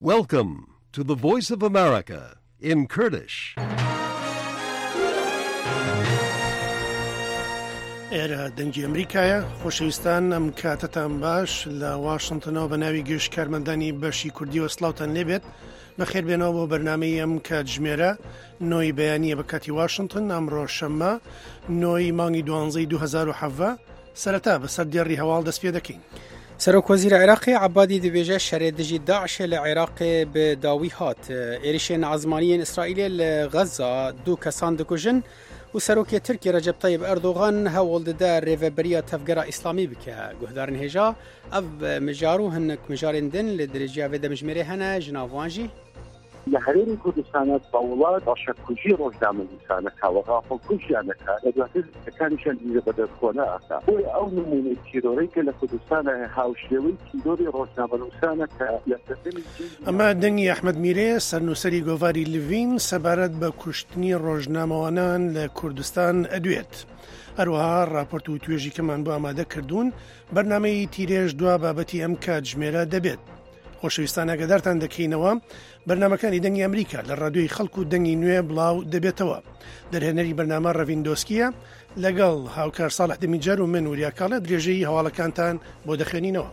Welcome to the Voice of America in Kurdish. ئێرە دەنگی ئەمریکایە خۆشەویستان ئەم کاتتان باش لە واشنگتنەوە بە ناوی گەشت کارمەندانی بەشی کوردی و سلااوتان لێبێت بەخێر بێنەوە بۆ بەرنامەی ئەم کاتژمێرە نۆی بەیانیە بە کاتی واشنگتن ئەمڕۆ شەممە نۆی مانگی 12 2007 سەرەتا بەسەر دیێڕی هەواڵ دەست پێ دەکەین. سەرۆک وەزیرە عێراقی عەبادی دەبێژە شەرێ دژی داعشە لە عێراقێ بە داوی هات عێریشên عەزمانیên ئیسرائیلê li غەزا دوو کەسان دکوژن و سەرۆکê Tirkiye Recep Tayyip Erdogan hewl dide rêveberiya tevgera İslamî bike. Guhdarên hêja ev mijar û hinek mijarên din li dirêjiya vê demijmêrê hene ji nav wan jî لە هەرێمی کوردستانە باوڵات باشەکوژی ڕۆژنامەنووسانەکە و غافڵکوژیانەکە لە دواتر ئەکانیشان دیرە بەدەستخۆنە ئاکا بۆیە ئەو نمونەی تیرۆرەی کە لە کوردستانە هاوشێوەی تیرۆری ڕۆژنامەنووسانە کە لە سەردەمی ئەمە دەنگی ئەحمەد میرێ سەرنووسەری گۆڤاری لڤین سەبارەت بە کوشتنی ڕۆژنامەوانان لە کوردستان ئەدوێت. هەروەها راپۆرت و توێژی کەمان بۆ ئامادە کردوون بەرنامەی تیرێژ دوا بابەتی ئەم کاتژمێرە دەبێت. خۆشەویستان ئاگادارتان دەکەینەوە بەرنامەکانی دەنگی ئەمریکا لە ڕادیۆی خەڵک و دەنگی نوێ بڵاو دەبێتەوە. دەرهێنەری بەرنامە ڕەڤیندۆسکیە لەگەڵ هاوکار ساڵح دەمیجار و من وریاکاڵە درێژەی هەواڵەکانتان بۆ دەخوێنینەوە.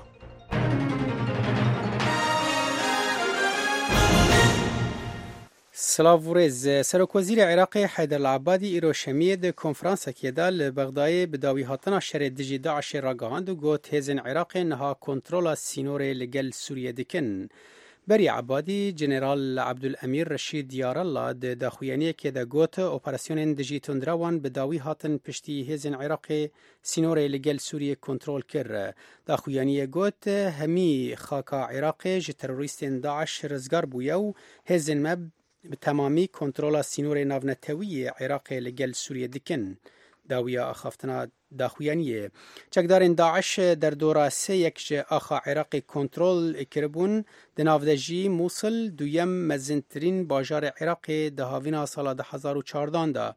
سلااو ڕێز سەرۆک وەزیرە عێراقی حەیدەر العەبادی ئیرۆ شەمیە د کۆنفرانسێکیەدا لە بەغدایê bi dawî hatina şerê dijî Daişê ragihand û got hêzên Iraqê niha kontrola sînorê li gel Sûriye dikin. Berî Ebadî Jeneral Abdülemîr Reşîd Yarallah di daxuyaniyekê de got operasyonên dijî tundra wan bi dawî hatin piştî hêzên Iraqê sînorê li gel Sûriye kontrol kir. Daxuyaniyê got hemî xaka Iraqê ji terorîstên Daeş rizgar bûye û hêzên me bi temamî kontrola sînorê navnetewiyê Iraqê li gel Sûriye dikin. Dawiya axaftina daxuyaniyê. Çekdarên Daeş derdora sê yek ji axa Iraqê kontrol kiribûn di nav de jî Musil duyem mezintirîn bajarê Iraqê di havîna sala 2014 da.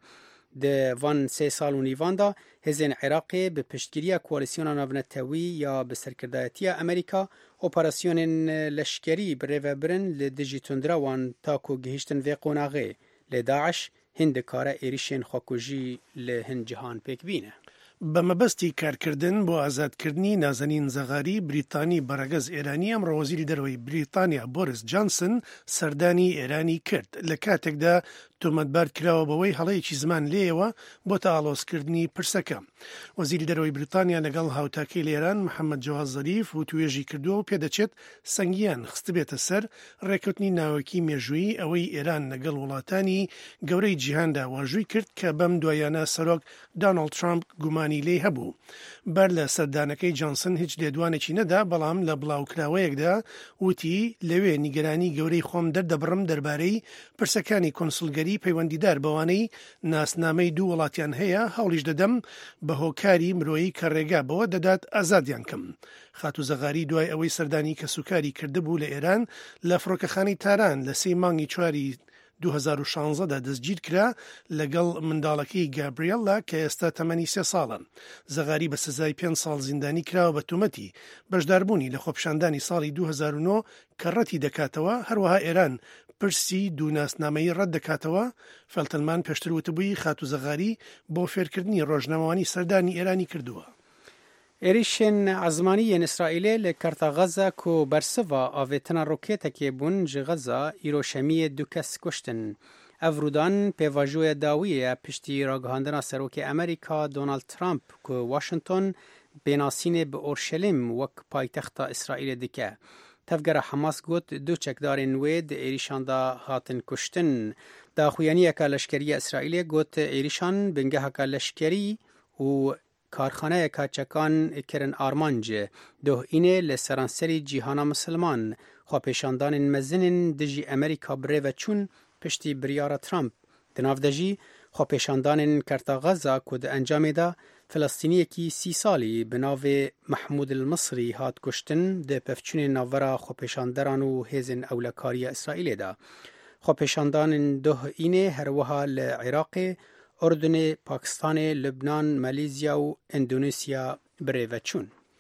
Di van sê sal û nîvan da hêzên Iraqê bi piştgiriya koalîsyona navnetewî ya bi serkirdayetiya Amerîka operasyonên leşkerî bi rêvebirin li dijî tundra wan ta ku gihîştin vê qonaxê. Lê Daeş hin dikare êrişên xwekujî li hin cihan pêk bîne. بە مەبەستی کارکردن بۆ ئازادکردنی نازەنین زەغاری بریتانی بەڕێگەز ئێرانی ئەمڕۆ وەزیری دەرەوەی بریتانیا بۆریس جانسن سەردانی ئێرانی کرد لە کاتێکدا تۆمەتبار کراوە بەوەی هەڵەیەکی زمان لێەوە بۆ تا ئاڵۆزکردنی پرسەکە. وەزیری دەرەوەی بریتانیا لەگەڵ هاوتاکەی لە ئێران محەممەد جەواز زەریف و توێژی کردووە و پێدەچێت سەنگیان خستبێتە سەر ڕێکوتنی ناوەکی مێژووی ئەوەی ئێران لەگەڵ وڵاتانی گەورەی جیهاندا واژووی کرد کە بەم دوایانە سەرۆک دۆناڵد ترامپ گومانی لێ هەبوو. بەر لە سەردانەکەی جانسن هیچ لێدوانێکی نەدا بەڵام لە بڵاوکراوەیەکدا وتی لەوێ نیگەرانی گەورەی خۆم دەردەبڕم دەربارەی پرسەکانی کۆنسولگەری پەیوەندیدار بەوانەی ناسنامەی دوو وڵاتیان هەیە هەوڵیش دەدەم بە هۆکاری مرۆیی کە ڕێگا بەوە دەدات ئازادیان کەم. خاتوزەغاری دوای ئەوەی سەردانی کە سوکاری کردبوو لە ئێران لە فڕۆکەخانەی تاران لە 3 مانگی 4 2016 دا دەستگیر کرا لەگەڵ منداڵەکەی گابریێلا کە ئێستا تەمەنی 3 ساڵە. زەغاری بە سزای 5 ساڵ زیندانی کراوە بە تومەتی بەشداربوونی لە خۆپیشاندانی ساڵی 2009 کە ڕەتی دەکاتەوە. هەروەها ئێران پرسی دوو ناسنامەی ڕەت دەکاتەوە. فەلتەنمان پێشتر وتبووی خاتوزەغاری بۆ فێرکردنی ڕۆژنامەوانی سەردانی ئێرانی کردووە. عێریشên عەزمانیên Îsraîlê li Kerta Xeza ku bersiva avêtina rokêtekê bûn ji Xeza îro şemiyê du kes kuştin. Ev rûdan pêvajoya dawî ye piştî ragihandina serokê Amerîka Donald Trump ku Washington bênasînê bi Orşelîm wek paytexta İsraîlê dike. Tevgera Hamas got du çekdarên wê di êrişan da hatin kuştin. Daxuyaniyeka leşkeriya İsraîlê got êrişan bingeheka leşkerî û کارخانەیەکە چەکان kirin armanc dohînê li seranserî cîhana Misilman xwepêşandanên mezinên dijî Amerîka bi rêve çûn piştî biryara Trump. Di nav de jî xwepêşandanên Kerta Xeza ku di encamê da Filistîniyekî 30 salî bi navê Mehmûd el-Misrî hat kuştin di pevçûnên navbera xwepêşanderan û hêzên ewlekariya İsraîlê da. Xwepêşandanên dohînê her wiha li Iraqê Ürdünê, Pakistanê, Lübnan, Malezya û Endonêsya bi rêve çûn.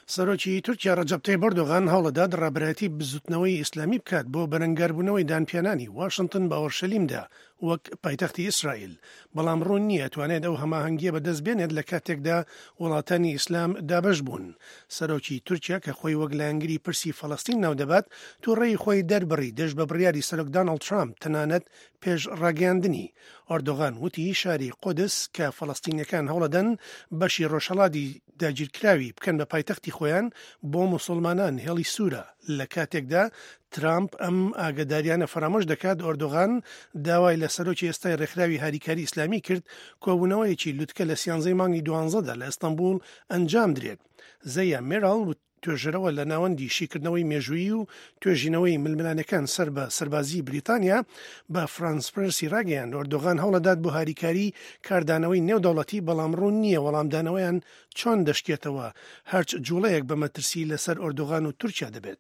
سەرۆکی تورکیا ڕەجەب تایب ئەردۆغان هەوڵەدا ڕابەرایەتی بزوتنەوەی ئیسلامی بکات بۆ بەرەنگاربوونەوەی دانپێنانی واشنگتن بە ئۆرشەلیمدا وەک پایتەختی ئیسرائیل، بەڵام ڕوون نییە توانێت ئەو هەماهەنگیە بەدەست بێنێت لە کاتێکدا وڵاتانی ئیسلام دابەش بوون. سەرۆکی تورکیا کە خۆی وەک لایەنگری پرسی فەڵەستین ناو دەبات تووڕێی خۆی دەربڕی دەست بە بڕیاری سەرۆک دۆناڵد ترامپ تەنانەت پێش ڕاگەیاندنی. ئەردۆغان وتی شاری قودس کە فەڵەستینیەکان هەوڵەدەن بەشی ڕۆژهەڵاتی داگیرکراوی بکەن بە پایتەختی خۆیان بۆ موسڵمانان هێڵی سوورە. لە کاتێکدا ترامپ ئەم ئاگداریانە فرامۆش دەکات، ئەردۆغان داوای لە سەرۆکی ئێستای ڕێکخراوی هاریکاری ئیسلامی کرد کۆبوونەوەیەکی لوتکە لە 11 مانگی 12دا لە ئەستەمبول ئەنجام درێت. زەیە مێراڵ توێژەرەوە لە ناوەندی شیکردنەوەی مێژوویی و توێژینەوەی ململانەکان سەر بە سەربازی بریتانیا بە فرانس پرسی ڕاگەیان. ئەردۆغان هەوڵەدات بۆ هاریکاری کاردانەوەی نێودەوڵەتی، بەڵام ڕوون نییە وەڵامدانەوەیان چۆن دەشتێتەوە، هەرچ جوڵەیەک بە مەترسی لەسەر ئەردۆغان و تورکیا دەبێت.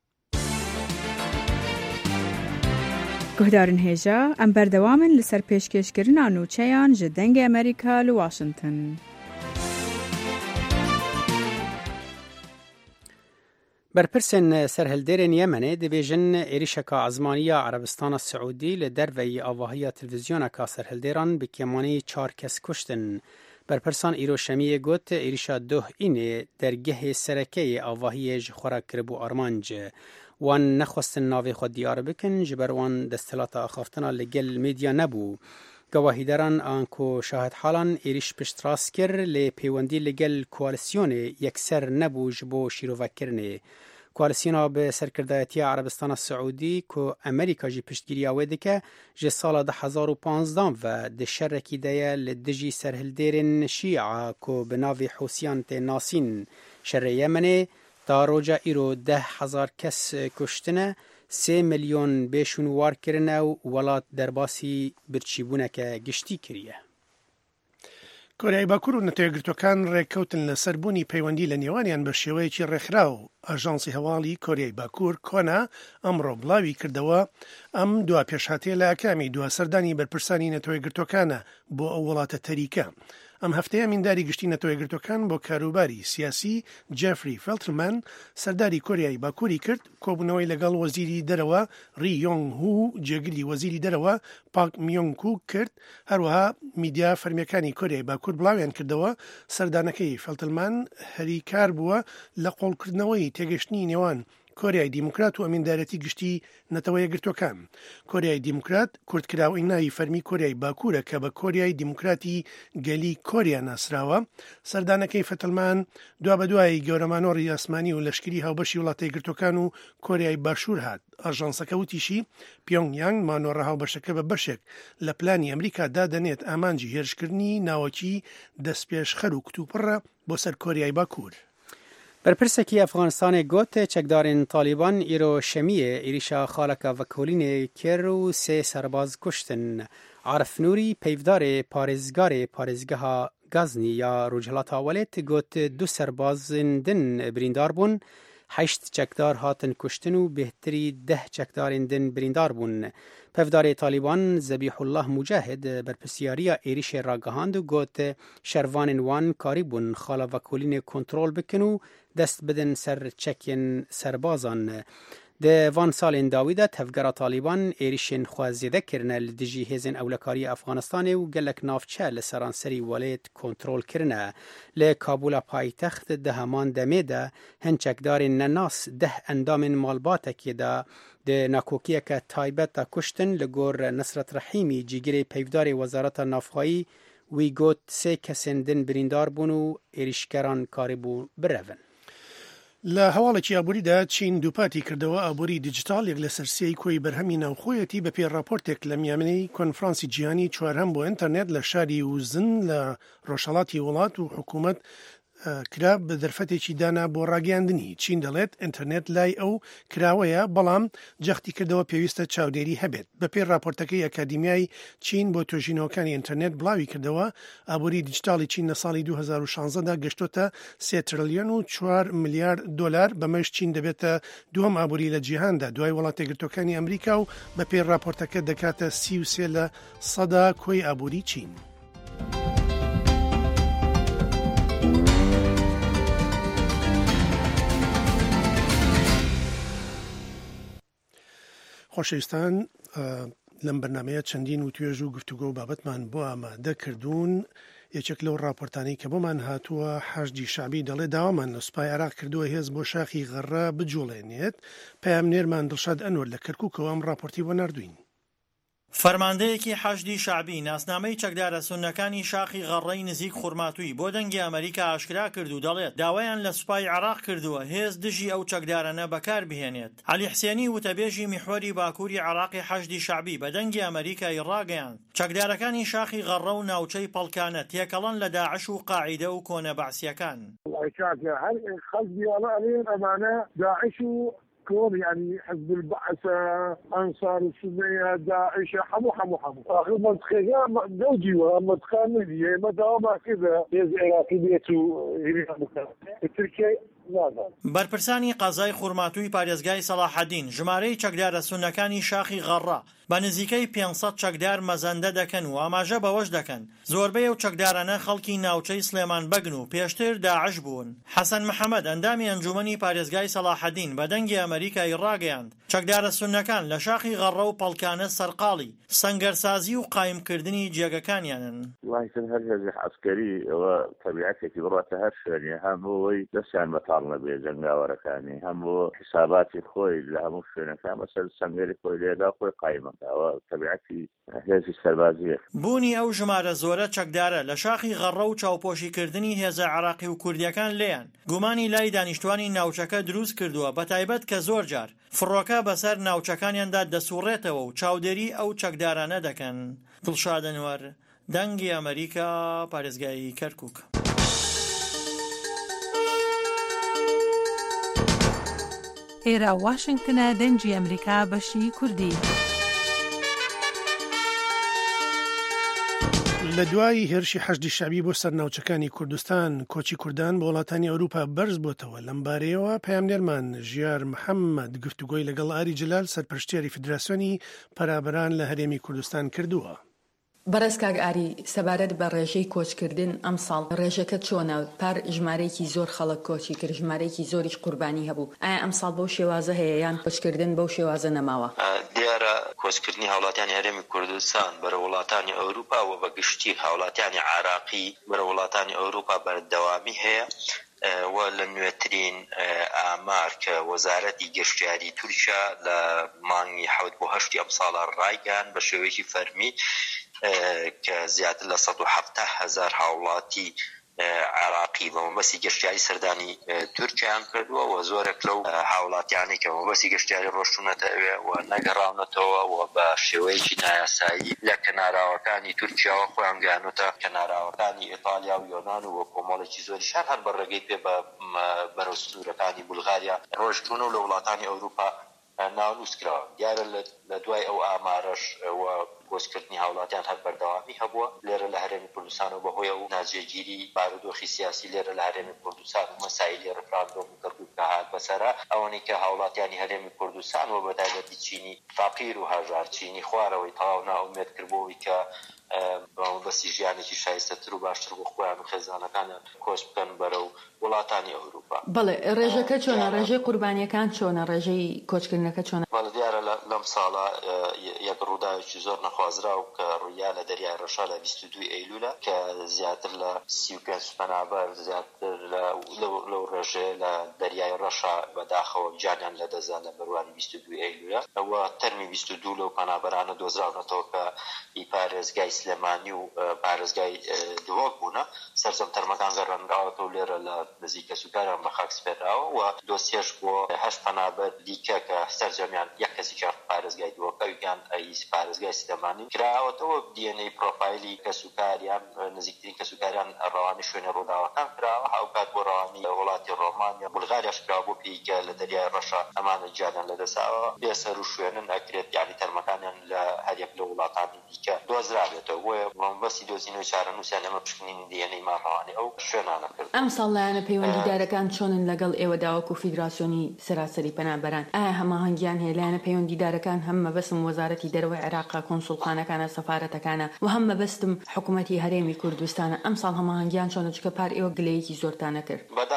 گهدارن هێژە ئەم بەردەوامن لەسەر پێشکەشکردنا نوچەیان ji dengê ئەمریکا li Washington. بەرپرسên سەرهەلدێرên Yemenê dibêjin êrişeka ezmaniya Erebistana Siûdî li derveyî avahiya televîzyoneka serhildêran bi kêmanî 4 kes kuştin. Berpirsan îro şemiyê got êrişa Doh Înê dergehê serekeyê avahiyê ji xwe re kiribû armanc. Wan nexwestin navê xwe diyar bikin ji ber wan desthilata axaftina li gel medya nebû. Gawahîdaran an ku şahidhalan êriş piştrast kir lê pêwendî li gel koalîsyonê yekser nebû ji bo şîrovekkirinê. Koalîsyona bi serkirdayetiya Erebistana Siûdî ku Amerîka jî piştgiriya wê dike ji sala 2015 ve di şerekî de ye li dijî serhildêrên Şîa ku bi navê Hûsiyan tê nasîn şerê Yemenê ta roja îro 10,000 kes kuştine 3 milyon bêşûn war kirine û welat derbasî birçîbûneke giştî kiriye. کۆریای باکوور و نەتەوەیەکگرتوەکان ڕێککەوتن لە سەربوونی پەیوەندی لە نێوانیان بە شێوەیەکی ڕێکخراو. ئاژانسی هەواڵی کۆریای باکوور کۆنا ئەمڕۆ بڵاوی کردەوە ئەم دوا پێشهاتێ لە ئەکامی دواسەردانی بەرپرسانی نەتەوەیەکگرتوەکانە بۆ ئەو وڵاتە تەریکە. ئەم هەفتەیە مینداری گشتی نەتەوەیەکگرتوەکان بۆ کاروباری سیاسی جێفری فێلتمەن سەرداری کۆریای باکووری کرد کۆبوونەوەی لەگەڵ وەزیری دەرەوە ری یۆنگ هو جێگری وەزیری دەرەوە پاک میۆنگ کوک کرد. هەروەها میدیا فەرمیەکانی کۆریای باکوور بڵاویان کردەوە سەردانەکەی فێلتمەن هەریکار بووە لە قۆڵکردنەوەی تێگەشتنی نێوان کۆریای دیموکرات و ئەمیندارەتی گشتی نەتەوەیەکگرتوەکان. کۆریای دیموکرات کورتکراوەی ناوی فەرمی کۆریای باکوورە کە بە کۆریای دیموکراتی گەلی کۆریا ناسراوە. سەردانەکەی فەتلمان دوا بە دوای گەورەمانۆڕی ئاسمانی و لەشکری هاوبەشی وڵاتە یەکگرتوەکان و کۆریای باشوور هات. ئاژانسەکە وتیشی پیۆنگیانگ مانۆڕە هاوبەشەکە بە بەشێک لە پلانی ئەمریکا دادەنێت ئامانجی هێرشکردنی ناوەکی دەستپێشخەر و کتوپڕە بۆ سەر کۆریای باکوور. Berpirsekî Efxanistanê got çekdarên Taliban îro şemiyê êrişa xaleka vekolînê kir û 3 serbaz kuştin. Arif Nûrî peyvdarê parêzgarê parêzgeha Gaznî ya Rojhilata Welêt got 2 serbazên din birîndar bûn, 8 çekdar hatin kuştin û bêhtirî 10 çekdarên din birîndar bûn. Pevdarê Taliban Zebîhullah Mujahid berpirsyariya êrişê ragihand û got şervanên wan karî bûn xala vekolînê kontrol bikin û dest bidin ser çekên serbazan. Di van salên dawî de tevgera Taliban êrişên xwe zêde kirine li dijî hêzên ewlekariya Efxanistanê û gelek navçe li seranserî welêt kontrol kirine. Li Kabûla paytext di heman demê de hin çekdarên nenas 10 endamên malbatekê de di nakokiyeke taybet de kuştin li gor Nesret Rehîmî cîgirê peyvdarê Wezareta Navxwayî wî got 3 kesên din birîndar bûn û êrişkeran karîbû birevin. لە هەواڵێکی ئابووریدا چین دووپاتی کردەوە ئابووری دیجیتال یەک لە سەرسیەی کۆی بەرهەمی ناوخۆیەتی بە پێی راپۆرتێک لە میامنەی کۆنفرانسی جیهانی چوارهەم بۆ ئینتەرنێت لە شاری وزن لە ڕۆژهەڵاتی وڵات و حکوومەت کرا بە دەرفەتێکی دانا بۆ ڕاگەاندنی. چین دەڵێت ئینتەرنێت لای ئەو کراوەیە، بەڵام جەختی کردەوە پێویستە چاودێری هەبێت. بە پێی راپۆرتەکەی ئەکادیمیای چین بۆ توێژینەوەکانی ئینتەرنێت بڵاوی کردەوە ئابووری دیجیتاڵی چین لە ساڵی 2016دا گەشتۆتە 3 تریلیۆن و 4 ملیارد دۆلار. بەمەش چین دەبێتە دووەم ئابووری لە جیهاندا دوای وڵاتە یەکگرتوەکانی ئەمریکا و بە پێی راپۆرتەکە دەکاتە 33% کۆی ئابووری چین. خۆشەویستان لەم بەرنامەیە چەندین و توێژ و گفتوگۆ و بابەتمان بۆ ئامادە کردوون. یەکێک لەو ڕاپۆرتانەی کە بۆمان هاتووە حەشدی شعبی دەڵێ داوامان لە سوپای عێراق کردووە هێز بۆ شاخی غەڕە بجوڵێنێت. پەیامنێرمان دڵشاد ئەنوەر لە کەرکووکەوە ئەم ڕاپۆرتی بۆ ناردوین. فەرماندەیەکی حەشدی شعبی ناسنامەی چەکدارە سوننەکانی شاخی غەڕەی نزیک خورماتووی بۆ دەنگی ئەمریکا ئاشکرا کرد و دەڵێت داوایان لە سوپای عێراق کردووە هێز دژی ئەو چەکدارانە بەکار بهێنێت. عەلی حسێنی وتەبێژی میحوەری باکووری عێراقی حەشدی شعبی بە دەنگی ئەمریکای ڕاگەیاند چەکدارەکانی شاخی غەڕە و ناوچەی پەڵکانە تێکەڵەن لە داعش و قاعیدە و کۆنە بەعسیەکان. داعش كون يعني حزب البعث أنصار السنة داعش حمو آخر منطقة دوجي ومنطقة مدية ما داوما كذا يز عراقية هنا تركيا. بەرپرسانی قازای خورماتووی پارێزگای سەلاحەدین ژمارەی چەکدارە سوننەکانی شاخی غەڕە بە نزیکەی 500 چەکدار مەزەندە دەکەن و ئاماژە بەوەش دەکەن زۆربەی ئەو چەکدارانە خەڵکی ناوچەی سلێمان بەگن و پێشتر داعش بوون. حەسەن محەممەد ئەندامی ئەنجومەنی پارێزگای سەلاحەدین بە دەنگی ئەمریکای ڕاگەیاند چەکدارە سوننەکان لە شاخی غەڕە و پەڵکانە سەرقاڵی سەنگەرسازی و قایمکردنی جێگەکانیانن. هەر هێزی عەسکەری ئەوە تەبیعەتێکی بڕاتە هەر شوێنێ هەمووی دەستیان بەتاڵنە بێ جەنگاوەرەکانی هەموو حساباتی خۆی لە هەموو شوێنەکان بەسەر سەنگەری خۆی لێدا خۆی قایمەکەوە تەبیعەتی هێزی سەربازیە. بوونی ئەو ژمارە زۆرە چەکدارە لە شاخی غەڕە و چاوپۆشیکردنی هێزە عێراقی و کوردیەکان لێیان گومانی لای دانیشتوانی ناوچەکە دروست کردووە بە تایبەت کە زۆر جار فڕۆکە بەسەر ناوچەکانیاندا دەسوڕێتەوە و چاودێری ئەو چەکدارانە دەکەن. دڵشاد ئەنوەر دەنگی ئەمریکا پارێزگای کەرکووک. ئێرە واشنگتنە دەنگی ئەمریکا بەشی کوردی. لە دوای هێرشی حەشدی شعبی بۆ سەرناوچەکانی کوردستان کۆچی کوردان بە وڵاتانی ئەوروپا بەرز بۆتەوە. لەم بارەیەوە پەیامنێرمان ژیار محەممەد گفتوگۆی لەگەڵ ئاری جلال سەرپەرشتیاری فیدراسیۆنی پەرابەران لە هەرێمی کوردستان کردووە. بەڕێز کاک ئاری سەبارەت بە ڕێژەی کۆچکردن ئەم ساڵ ڕێژەکە چۆنە؟ پار ژمارەیەکی زۆر خەڵک کۆچی کرد ژمارەیەکی زۆریش قوربانی هەبوو. ئایا ئەم ساڵ بەو شێوازە هەیە یان کۆچکردن بەو شێوازە نەماوە؟ دیارە کۆچکردنی هاوڵاتیانی هەرێمی کوردستان بەرە وڵاتانی ئەوروپا و بەگشتی هاوڵاتیانی عراقی بەرە وڵاتانی ئەوروپا بەردەوامی هەیە و لە نوێترین ئامار کە وەزارەتی گەشتیاری تورکیا لە مانگی 7 بۆ 8 ئەم ساڵە ڕایگەیاند بە شێوەیەکی فەرمی کە زیاتر لە 170,000 هاوڵاتی عراقی بە مەبەستی گەشتیاری سەردانی تورکیان کردووە و زۆرێک لەو هاوڵاتیانی کە مەبەستی گەشتیاری ڕۆشتونەتە ئەوێ و نەگەڕاونەتەوە و بە شێوەیەکی نایاسایی لە کەناراوەکانی تورکیاوە خۆیان گەیانوتە کەناراوەکانی ئیتالیا و یۆنان و کۆمەڵێکی زۆری شار هەر بەڕێگەی پێ بە بەرەو سنوورەکانی بولغاریا ڕۆشتونە و لە وڵاتانی ئەوروپا ناونووس کراوە. دیارە لە دوای ئەو ئامارەش کۆچکردنی هاوڵاتیان هەر بەردەوامی هەبووە لێرە لە هەرێمی کوردستان و بەهۆی ئەو ناجێگیری بارودۆخی سیاسی لێرە لە هەرێمی کوردستان و مەسایلی ڕفراندۆم و کەرکووک کە هات بەسەرا ئەوەی کە هاوڵاتیانی هەرێمی کوردستان و بەتایبەتی چینی فەقیر و هەژار چینی خوارەوەی تەواو ناومێد کردبووی کە بەسی ژیانێکی شایستەتر و باشتر بۆ خۆیان و خێزانەکانیان کۆچ بکەن بەرەو وڵاتانی ئەوروپا. بەڵێ ڕێژەکە چۆنە؟ ڕێژەی قوربانیەکان چۆنە؟ ڕێژەی کۆچکردنەکە چۆنە؟ بەڵێ دیارە لەم ساڵە یەک ڕووداوێکی زۆر نەخوازرا و کە ڕوویا لە دەریای ڕەشا لە 22 ئەیلولە کە زیاتر لە 35 پەنابەر زیاتر لەو ڕێژەیە لە دەریای ڕەشا بەداخەوە جانیان لەدەزان لە بەروانی 22 ئەیلولە ئەوە تەرمی 22 لەو پەنابەرانە دۆزراونەتەوە کە پارێزگای سلێمانی و پارێزگای دۆک بوونە سەرجەم تەرمەکان گەڕاندراوەتە و لێرە لە نزیکە سوکاریان بە خاک سپێراوە و دۆسیەش بۆ 8 پەنابەر دیکە کە سەرجەمیان یەک کەسێکی پارێزگای دۆکەویان پارێزگای سلێمانی کراوەتەوە دیێنەی پرۆفایلی کەسوکاریان نزیکترین کەسوکاریان ڕەوانی شوێنە ڕووداوەکان کراوە هاوکات بۆ ڕەوانی وڵاتی ڕۆمانیا بولغاریاش کرا بۆ پێیکە لە دەریای ڕەشا ئەمانە جانیان لەدەساوە بێسەر و شوێنن ئەکرێت یعنی تەرمەکانیان لە هەریەک لە وڵاتانی دیکە دۆزرابێتەوە بۆیە مەبەستی دۆزینەوەی چارەنووسیان ئەمە پشکنینی دیێنەی ماڕەوانی ئەو شوێنانە کرد. ئەم ساڵ لایەنە پەیوەندیدارەکان چۆنن لەگەڵ ئێوەدا وەکو فیدراسیۆنی سەراسەری پەنابەران؟ ئایا هەماهەنگیان هەیە لایەنە پەیوەندیدارەکان هەم مەبەستم وەزارەتی دەرەوەی عێراقا کۆنسوڵخانەکانە سەفارەتەکانە و هەم مەبەستم حکوومەتی هەرێمی کوردستانە؟ ئەم ساڵ هەماهەنگیان چۆنە چکە پار ئێوە گلەیەکی زۆرتانە کرد؟ بەداخەوە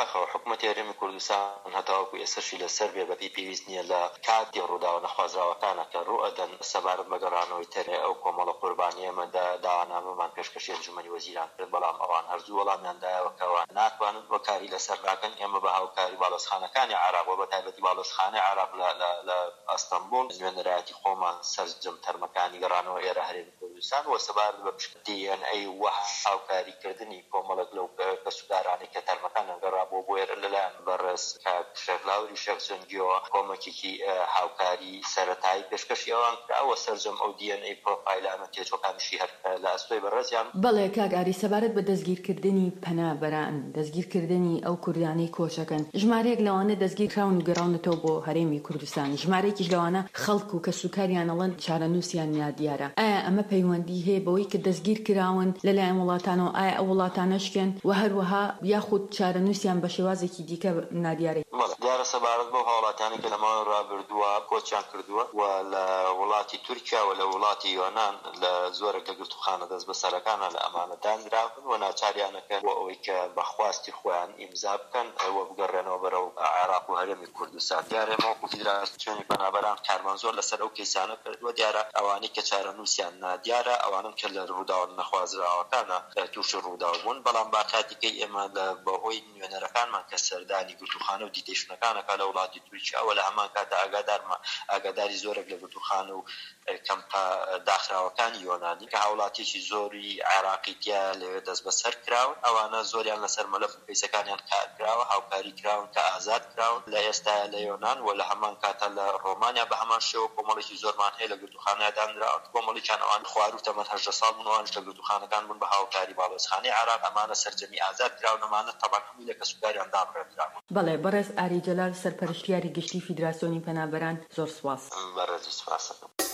حکوومەتی هەرێمی کوردستان هەتاوەکو ئێستاشی لەسەر بێ بەپی پێویست نییە لە کاتی ڕووداوە نەخوازراوەکانە کە ڕوو ئەدەن سەبارەت بە گەڕانەوەی تەرێ ئەو کۆمەڵە قوربانی ئێمەدا داوانامەمان پێشکەشی ئەنجومەنی وەزیران کرد بەڵام ئەوان هەرزوو وەڵامیاندایەوە کەەوە ناتوانن وەکاری لەسەر ناکەن. ئێمە بە هاوکاری باڵۆزخانەکانی عێراق و بەتایبەتی باڵۆزخانەی عێراق لە ئەستەمبول نوێنەرایەتی خۆمان سەرجەم تەرمەکانی گەڕانەوە ئێرە هەرێمی کوردستان و سەبارەت بە DNA وە هاوکاریکردنی کۆمەڵک لەو کەسودارانی کە تەرمەکانیان گەڕابوو بۆ ئێرە لەلایەن بەڕێز شێخلاوری شێخ زەنگیەوە کۆمەکێکی هاوکاری سەرەتایی پێشکەشی ئەوان کراوە سەرجەم ئەو DNA پرۆفایلانە تێچۆکانیشی هەر لە ئەستۆی بەڕێزیان. بەڵێ کاگاری سەبارەت بە دەستگیرکردنی پەنابەران دەستگیرکردنی ئەو کوردانەی کۆچەکەن ژمارەیەک لەوانە دەستگیر کراون و گەڕاونەتەوە بۆ هەرێمی کوردستان ژمارەیەکیش لەوانە خەڵک و کەسوکاریان ئەڵەن چارەنووسیان یادیارە. ئایا ئەمە پەیوەندی هەیە بەوەی کە دەستگیر کراون لەلایەن وڵاتانەوە ئایا ئەو وڵاتانەشکێن و هەروەها یاخود چارەنووسیان بە شێوازێکی دیکە نادیارێت؟ دیارە سەبارەت بۆ هاوڵاتانی کە لەماوەی ڕابردووە کۆچیان کردووە و لە وڵاتی تورکیا و لە وڵاتی یۆنان لە زۆرێک لە گرتوخانە دەست بەسەرەکانە لە ئەمانە دانراون و ناچاریانەکە بۆ ئەوەی کە بەخواستی خۆیان ئیمزا بکەن ئەوە بگەڕێنەوە بەرەو عێراق و هەرێمی کوردستان. دیارە ئێمە فیدراسیۆنی پەنابەران کارمان زۆر لەسەر ئەو کەیسانە کردووە. دیارە ئەوانەی کە چارەنووسیان نادیارە ئەوانن کە لە ڕووداوە نەخوازراوەکانە تووشی ڕووداو بوون بەڵام باکاتیکەی ئێمە لە بەهۆی نوێنەرەکانمان کە سەردانی گرتوخانە و دیتێشنەکانەکە لە وڵاتی تورکیا و لە هەمان کاتە ئاگاداری زۆرێک لە گرتوخانە و کەمپا داخراوەکانی یۆنانی کە هاوڵاتیەکی زۆری عێراقی تیا لەوێ دەست بەسەر کراون ئەوانە زۆریان لەسەر مەلەف و کەیسەکانیان کارکراوە هاوکاری کراون کە ئازاد کراون لە ئێستا لە یۆنان و لە هەمان کاتە لە ڕۆمانیا بە هەمان شێوە کۆمەڵێکی زۆرمان هەیە لە گرتوخانەیە دانراون کۆمەڵێکیان ئەوان خوار و تەمەن 18 ساڵ بوون ئەوانش لە گرتوخانەکان بوون بە هاوکاری باڵۆزخانەی عێراق ئەمانە سەرجەمی ئازاد کراون ئەمانە تەبەن هەمووی لە کەسوکاریان دابڕێنراون. بەڵێ بەڕێز ئاری جەلال سەرپەرشتیاری گشتی فیدراسیۆنی پەنابەران زۆر سوپاس. بەڕێزی سوپاسم.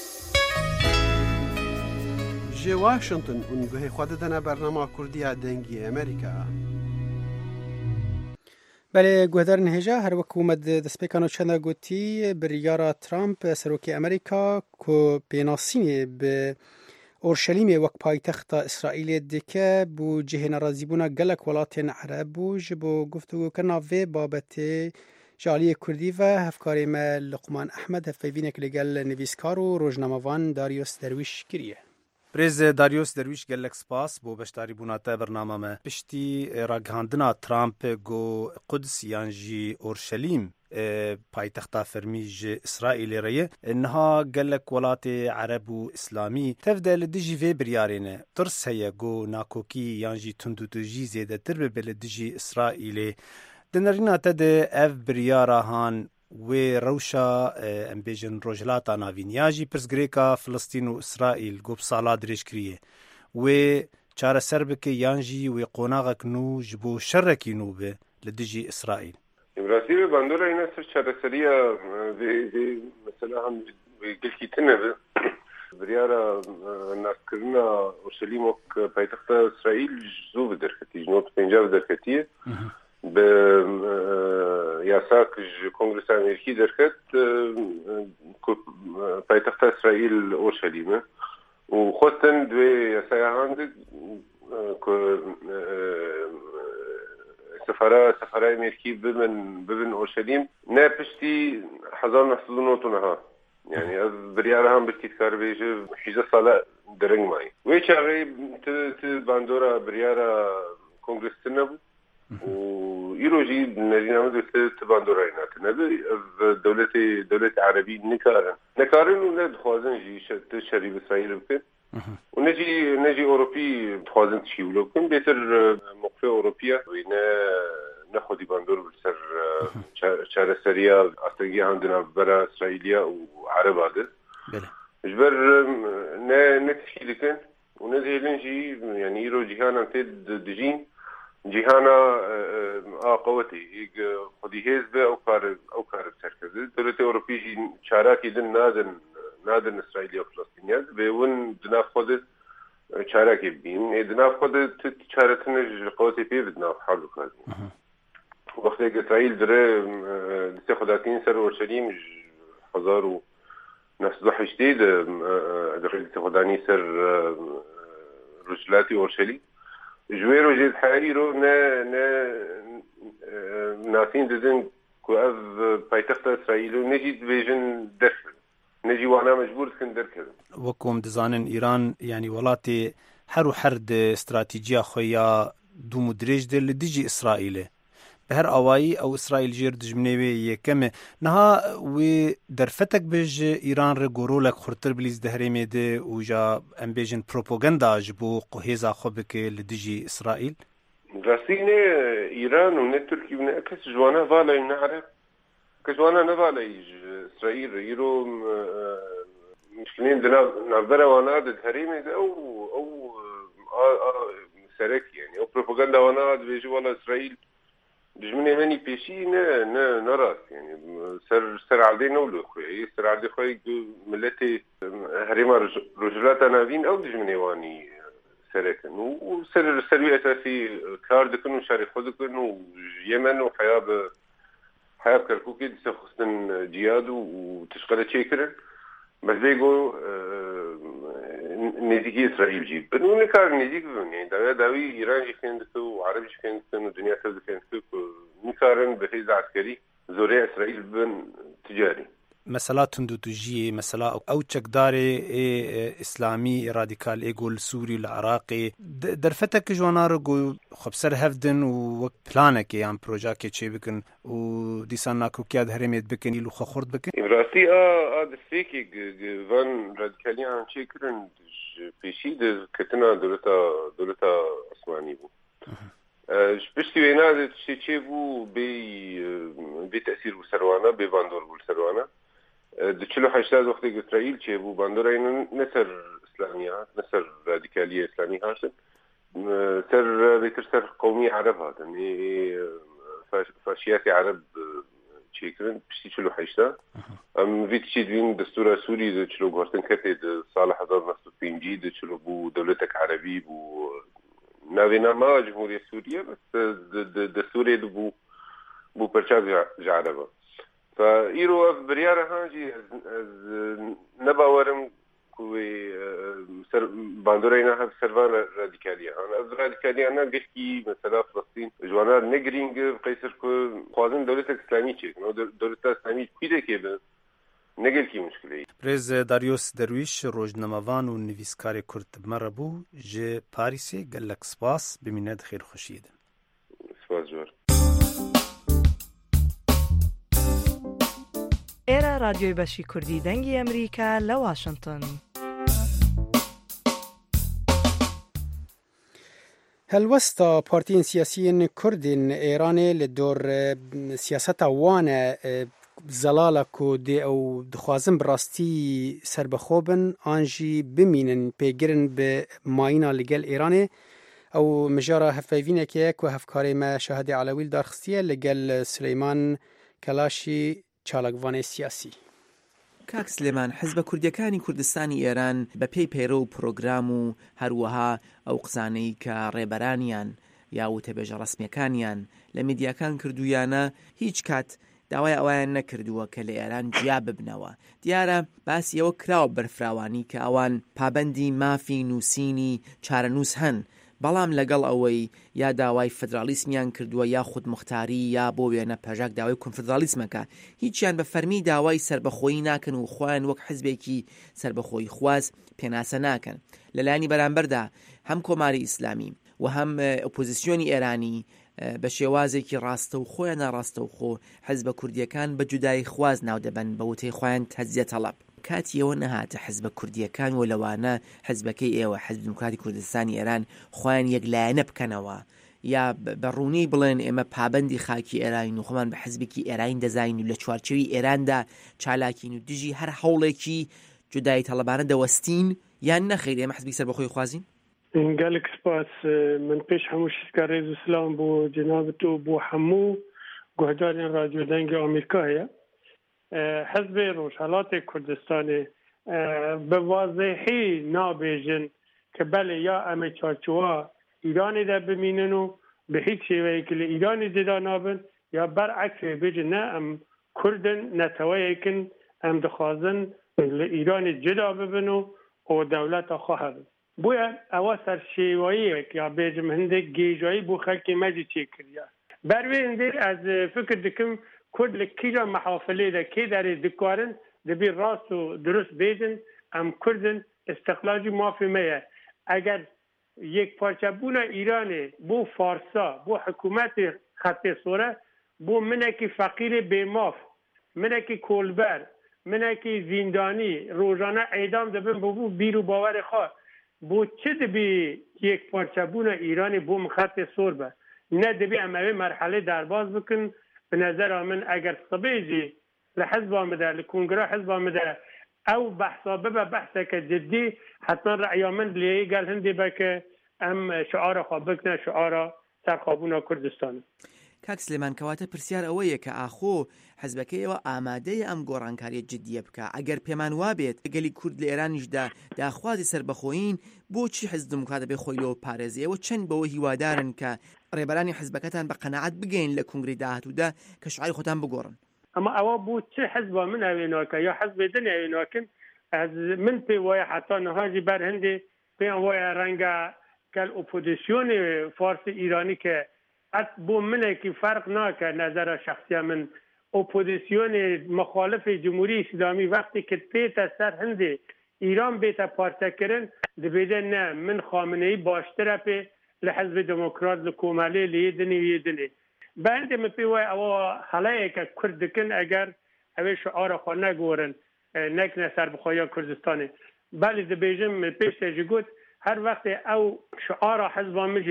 جێ واشنگتن اونگوهی خوا دەدەنە بەرنامە کوردیە دەنگی ئەمریکا. بەڵێ گوهدارن هێژە هەر وەکومەد دەستپێکان و چەندە گوتی بریارە ترامپ سەرۆکی ئەمریکا کۆ پێناسینێ بە ئۆرشەلیمێ وەک پایتەختە ئیسرائیلێ دیکە بوو جهێنە ڕازیبوونە گەلک وڵاتێن عەرەب بوو ji بۆ گفتوگۆکردنا vê babetê ji aliyê Kurdî ve hevkarê me Luqman Ehmed hevpeyvînek li gel nivîskar û rojnamevan Darius Derwîş kiriye. Prêz Darius Derwîş gelek spas bo beşdarî bûna te bername me piştî ragihandina Trump got Quds yan jî Orşelîm paytexta fermî ji İsraîlê re ye niha gelek welatê Ereb û İslamî tev de li dijî vê biryarê ne tirs heye got nakokî yan jî tundû jî zêdetir bibe li dijî İsraîlê di nerîna te de ev biryara han wê rewşa em bêjin rojhilata navîniya jî pirsgirêka Filistîn û İsraîl got sala dirêj kiriye wê çareser bike yan jî wê qonaxek nû ji bo şerrekî nû be li dijî İsraîl. براسیل باندورا اینا سر چارەسەریە مثلا هم گلکی تنه بریارە ناسکردنا ئۆرشەلیم وەک پایتەختە ئیسرائیل زوو بدەرکەتی ژنۆ 50 بدەرکەتیە بە یاساک کۆنگرس ئەمریکی دەرکەت پایتەختە ئیسرائیل ئۆرشەلیمە و خۆتن دوێ یاسایە هەندێک سفرای امریکی ببن اورشلیم نه پشتی 1999 yani az biryara ham bitkar beje 8 sala dereng mai ve çare te bandora biryara kongresine bu iroji nerina de te bandora inat ne devlet arabi nekarin و ne خوازن جی شریف اسرائیل بکن و نجی اوروپی خوازن تشیولو بکن بهتر موقع اوروپیا و نه خودی باندور بسر چارەسەریە ئاستەنگی هەندنا بەرە ئیسرائیلیا و عەرەبادە جبر نه تشکیلکن و نەدێلن جی یعنی ئیرۆ جیهانان تێ دژین جیهانا قوتی خودی هێز بێ ئەو کارە سەرکردە دەوڵەتی ئەوروپی جی چاراکی دن نادن اسرائیلیا و فلسطینیا بێون دناف خودت چاراکی بین دناف خودت چارەتنش قوتی پێ بدناف حاڵ کردن وقتی که اسرائیل داره دسته خداتین سر اورشلیم 1908 داره دسته خدانی سر رجلاتی اورشلیم جويرو جيد حايرو ناسين دزن كو أذ بايتخت إسرائيل نجي بيجن درفل نجي وانا مجبور كن دركل وكم دزانن إيران يعني ولاتي حرد استراتيجية خويا دو مدريج دل ديجي إسرائيل بهر أواي أو إسرائيل جير دجمنيوي يكمه نها ودرفتك بج إيران رجورو لك خرطر بليز دهري ميده وجا أمبيجن بروباغندا جبو قهيزا خبك لديجي إسرائيل راسيني إيران ون تركي ون أكس جوانا فالا نعرف كجوانا نفالا إسرائيل يرو مشكلين دنا نعبرا وانا دهري ميده أو سرك يعني أو بروباغندا وانا بيجي ولا إسرائيل دجمني مني بيشي نراس يعني سر عدي نولو خويا سر عدي خويا ملتي هريما رجلات نافين او دجمني واني سركن وسر اساسي كاردكن وشاري خذكن ويمن وحياه كركوكي تسخصن جياد وتشغل تشيكر بس بيجو نزيكي إسرائيل جيب بدون كار نزيك يعني داوي إيران جيكندكو وعرب جيكندكو والدنيا تجيكندكو نكارن بحيز عسكري زوري إسرائيل بن تجاري مسألة تندو تجيه مسألة أو تشكداري إسلامي راديكال إيقول سوري العراقي درفتك جوانا رقو خبسر هفدن وبلانك يعني بروجاكي تشي بكن وديسانا كوكياد هرميت بكن يلو خخورد بكن إبراسي دفيكي فان راديكالي عن شكرن بيشي كتنا دولتا عثماني بو بشتي وينا تشي بو بتأثير بسروانا بباندور بسروانا دچلو 80 وقتی اسرائیل چه بو باندور این نصر اسلامیات نصر رادیکالیه اسلامی هاشن سر قومی عرب هاتن فاشيات عرب چیکرن پشتی چلو 80 ام ویت چی دوین دستور سوری دچلو گورتن کتی سال 1905 دچلو بو دولتك عربی بو ناوینا ما جمهوریت سوریه بس دستوری بو پرچاز عربه فإيرو بريارة هانجي نباورم كوي باندورينا هاف سرفان راديكالية أنا راديكالية أنا بحكي مثلا فلسطين جوانا نجرينج قيصر كو خوازن دولة إسلامية تشيك دولة إسلامية كيدا كيبن نقل كي مشكلة برز داريوس درويش روجنامه‌وان و نویسکار کورد مربو ج پاریسی گلک سپاس بمیناد خیر خوشیدن سپاس جوار ئێرە رادیۆی بەشی کوردی دەنگی ئەمریکا لە واشنگتن. هەلوەستا پارتیên siyasiyên Kurdên Îranê li dor siyaseta wan e zelala ku dê ew dixwazin bi rastî serbixwe bin an jî bimînin pêgirin bi mayîna li gel Îranê ew mijara hevpeyvînekê ku hevkarê me Şahidê Elewî darxistiye li gel Sileyman Kelaşî چالاکوانی سیاسی. کاک سلێمان حزبە کوردیەکانی کوردستانی ئێران بە پێی پەیرە و پرۆگرام و هەروەها ئەو قسانەی کە ڕێبەرانیان یا وتەبێژە ڕسمیەکانیان لە میدیاکان کردویانە هیچ کات داوای ئەویان نەکردووە کە لە ئێران جیا ببنەوە. دیارە باسی ئەوە کراوە بەرفراوانی کە ئەوان پابەندی مافی نووسینی چارەنووس هەن بەڵام لەگەڵ ئەوەی یا داوای فدرالیسمیان کردووە یا خودمختاری یا بۆ وێنە پەژاک داوای کنفدرالیسمەکە هیچیان بە فەرمی داوای سربەخۆیی ناکەن و خۆیان وەک حزبێکی سربەخۆیی خواز پێناسە ناکەن. لەلایانی بەرامبەردا هەم کۆماری ئیسلامی و هەم ئۆپۆزیسیۆنی ئێرانی بە شێوازێکی ڕاستە و خۆیان ناڕاستە و خۆ حزبە کوردیەکان بە جودایی خواز ناو دەبەن بە وتەی خۆیان تەجزیە تەڵەب. کاتی ئەوە نەهاتە حزبە کوردیەکان و لەوانە حزبەکەی ئێوە حزب دموکراتی کوردستانی ئێران خۆیان یەکلایەنە بکەنەوە یا بە ڕوونی بڵێن ئێمە پابەندی خاکی ئێران و خۆمان بە حزبێکی ئێران دەزاین و لە چوارچێوی ئێراندا چالاکین و دژی هەر هەوڵێکی جودایی تەڵەبانە دەوەستین یان نەخێر ئێمە حزبی سەربەخۆی خوازین؟ گەلێک سپاس من پێش هەموو شتکە ڕێز و سلام بۆ جەنابەت و بۆ هەموو گوهدارین رادیۆ دەنگی ئەمریکایە. حزب روشالات کردستان به واضحی نابیجن که بله یا ام چارچوها ایرانی در بمینن و به هیچ شیوهی که ایرانی دیده نابن یا برعکس بیجن نه ام کردن نتوایی کن ام دخوازن ایرانی جدا ببن و دولت خواه بن. بۆیە ئەوە سەرشێوەیەک یا بێژم هەندێک گێژایی بۆ خەڵکی مەجی چێکردە بەروێ هەندێک ئەز فکر دکم کورد لە کیژە مەحافلێدا کێ دەرێ دکارن دەبێ ڕاست و دروست بێژن ئەم کوردن استقلالی مافی مەیە ئەگەر یەک پارچەبوونە ئیرانێ بۆ فارسا بۆ حکوومەتی خەتێ سۆرە بۆ منێکی فەقیری بێماف منێکی کۆلبەر منێکی زیندانی ڕۆژانە ئەیدام دەبن بۆ بیر و باوەری خوا بۆ چ دەبێ یەک پارچەبوونە ئیرانی بۆ خەتێ سۆر بە نه دەبێ ئەمەوێ مەرحەلەی دەرباز بکن بنظر من ئەگەر سبێژی لە حزبان بدە لە کۆنگرا حزبان بدە ئەو بەحسا ببە بەحسێکە جدی حتما ڕعیا من لێ گەل هەندێ بکە ئەم شعارە خوا بکنە شعارە سەرخابوونە کوردستان. کاک سلێمان کەواتە پرسیار ئەوەیە کە ئاخۆ حزبەکەیەوە ئامادەیە ئەم گۆڕانکاریە جدیە بکە ئەگەر پێمان وابێت گەلی کورد لە ئێرانیشدا داخوازی سربەخۆین بۆچی حزب دموکرات بێ خۆی لەوە پارێزیەوە چەند بەوە هیوادارن کە ڕێبەرانی حزبەکەتان بە قەناعەت بگەین لە کنگری داهاتوودا کە شعاری خۆتان بگۆڕن. ئەمە ئەوە بۆ چه حزبە من ئەوێنەوەکە یا حزبێ دن ئەوێنەوەکن من پێ وایە حتا نەهاژی بەر هەندێ پێیان وایە ڕەنگە کەل ئۆپۆزیسیۆنی فارسی ئیرانی کە بۆ منێکی فەرق ناکە نەزەرە شخصیە من ئۆپۆزیسیۆنی مخالفی جمهوری ئیسلامی وەختی کە پێتە سەر هەندێ ئیران بێتە پارتەکردن دەبێتە نه من خامنەیی باشترە پێ لە حزب دموکرات لە کۆمەڵێ لە یێ دنێ بەندێ من پێ وایە ئەوە هەڵەیەکە کورد دکن ئەگەر ئەوێ شعارە خۆ نەگۆڕن نەکنە سەربەخۆیە کوردستانی بەڵێ دەبێژم پێشتێژی گوت هەر وەختێ ئەو شعارە حزبان مژی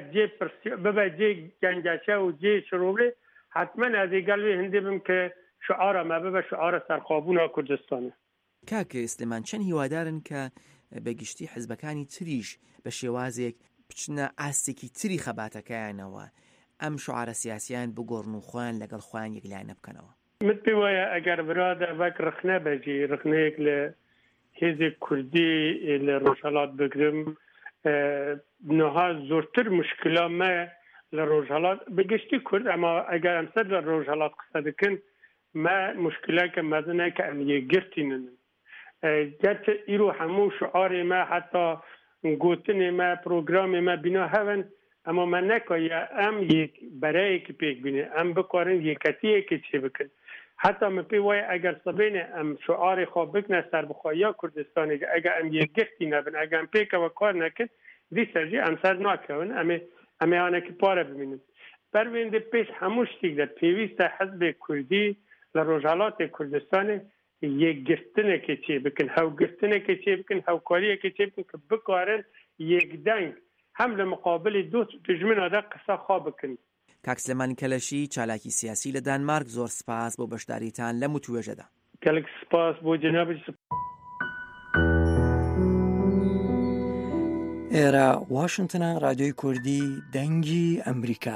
ببە جێ گەنجەچە و جێ شرۆبرێ حتما ئەزێ گەلوێ هەندێ بم کە شعارە مە ببە شعارە سەرخابوونە کوردستانە. کاکە سلێمان چەند هیوادارن کە بەگشتی حزبەکانی تریش بە شێوازێک بچنە ئاستێکی تری خەباتەکەیانەوە ئەم شعارە سیاسیان بگۆڕن و خۆیان لەگەڵ خۆیان یەکلایەنە بکەنەوە. من پێ وایە ئەگەر برادە وەک ڕخنە بەجێ ڕخنەیەک لە هێزێک کوردی لە ڕۆژهەڵات بگرم نەها زۆرتر مشکلا مە لە ڕۆژهەڵات بەگشتی کورد ئەما ئەگەر ئەمسەر لە ڕۆژهەڵات قسە دەکەن مە مشکلەکە مەزنە کە ئەم یەکگرتینن گەرچە ئیرۆ هەموو شعارێ مە حتا گوتنێ مە پرۆگرامێ مە بینا هەون ئەما مە نەکایە ئەم یەک بەرەیەکی پێک بینێ ئەم بکارن یەکەتیەکی چێ بکەن حتی من پێ وایە ئەگەر سبێنێ ئەم شعاری خۆ بکنە سەربەخۆیە کوردستانی ئەگەر ئەم یەکگرتی نەبن ئەگەر ئەم پێکەوە کار نەکرد دیسەرجی ئەم سەر ناکەون ئەمەیانێکی پارە ببینن بەروێندە پێش هەموو شتێک دە پێویستە حزبێک کوردی لە ڕۆژهەڵاتی کوردستانی یەکگرتنێکی چێ بکن هەوگرتنێکی چێ بکن هەوکاریەکی چێ بکن کە بکارن یەکدەنگ هەم لە مقابلی دۆست و دژمنەدا قسە خوا بکن. کاک سلێمانی کەلەشی چالاکی سیاسی لە دانمارک زۆر سپاس بۆ بەشداریتان لە متوێژەدا. کەلک سپاس بۆ جەنابی ئێرە واشنگتنە رادیۆی کوردی دەنگی ئەمریکا.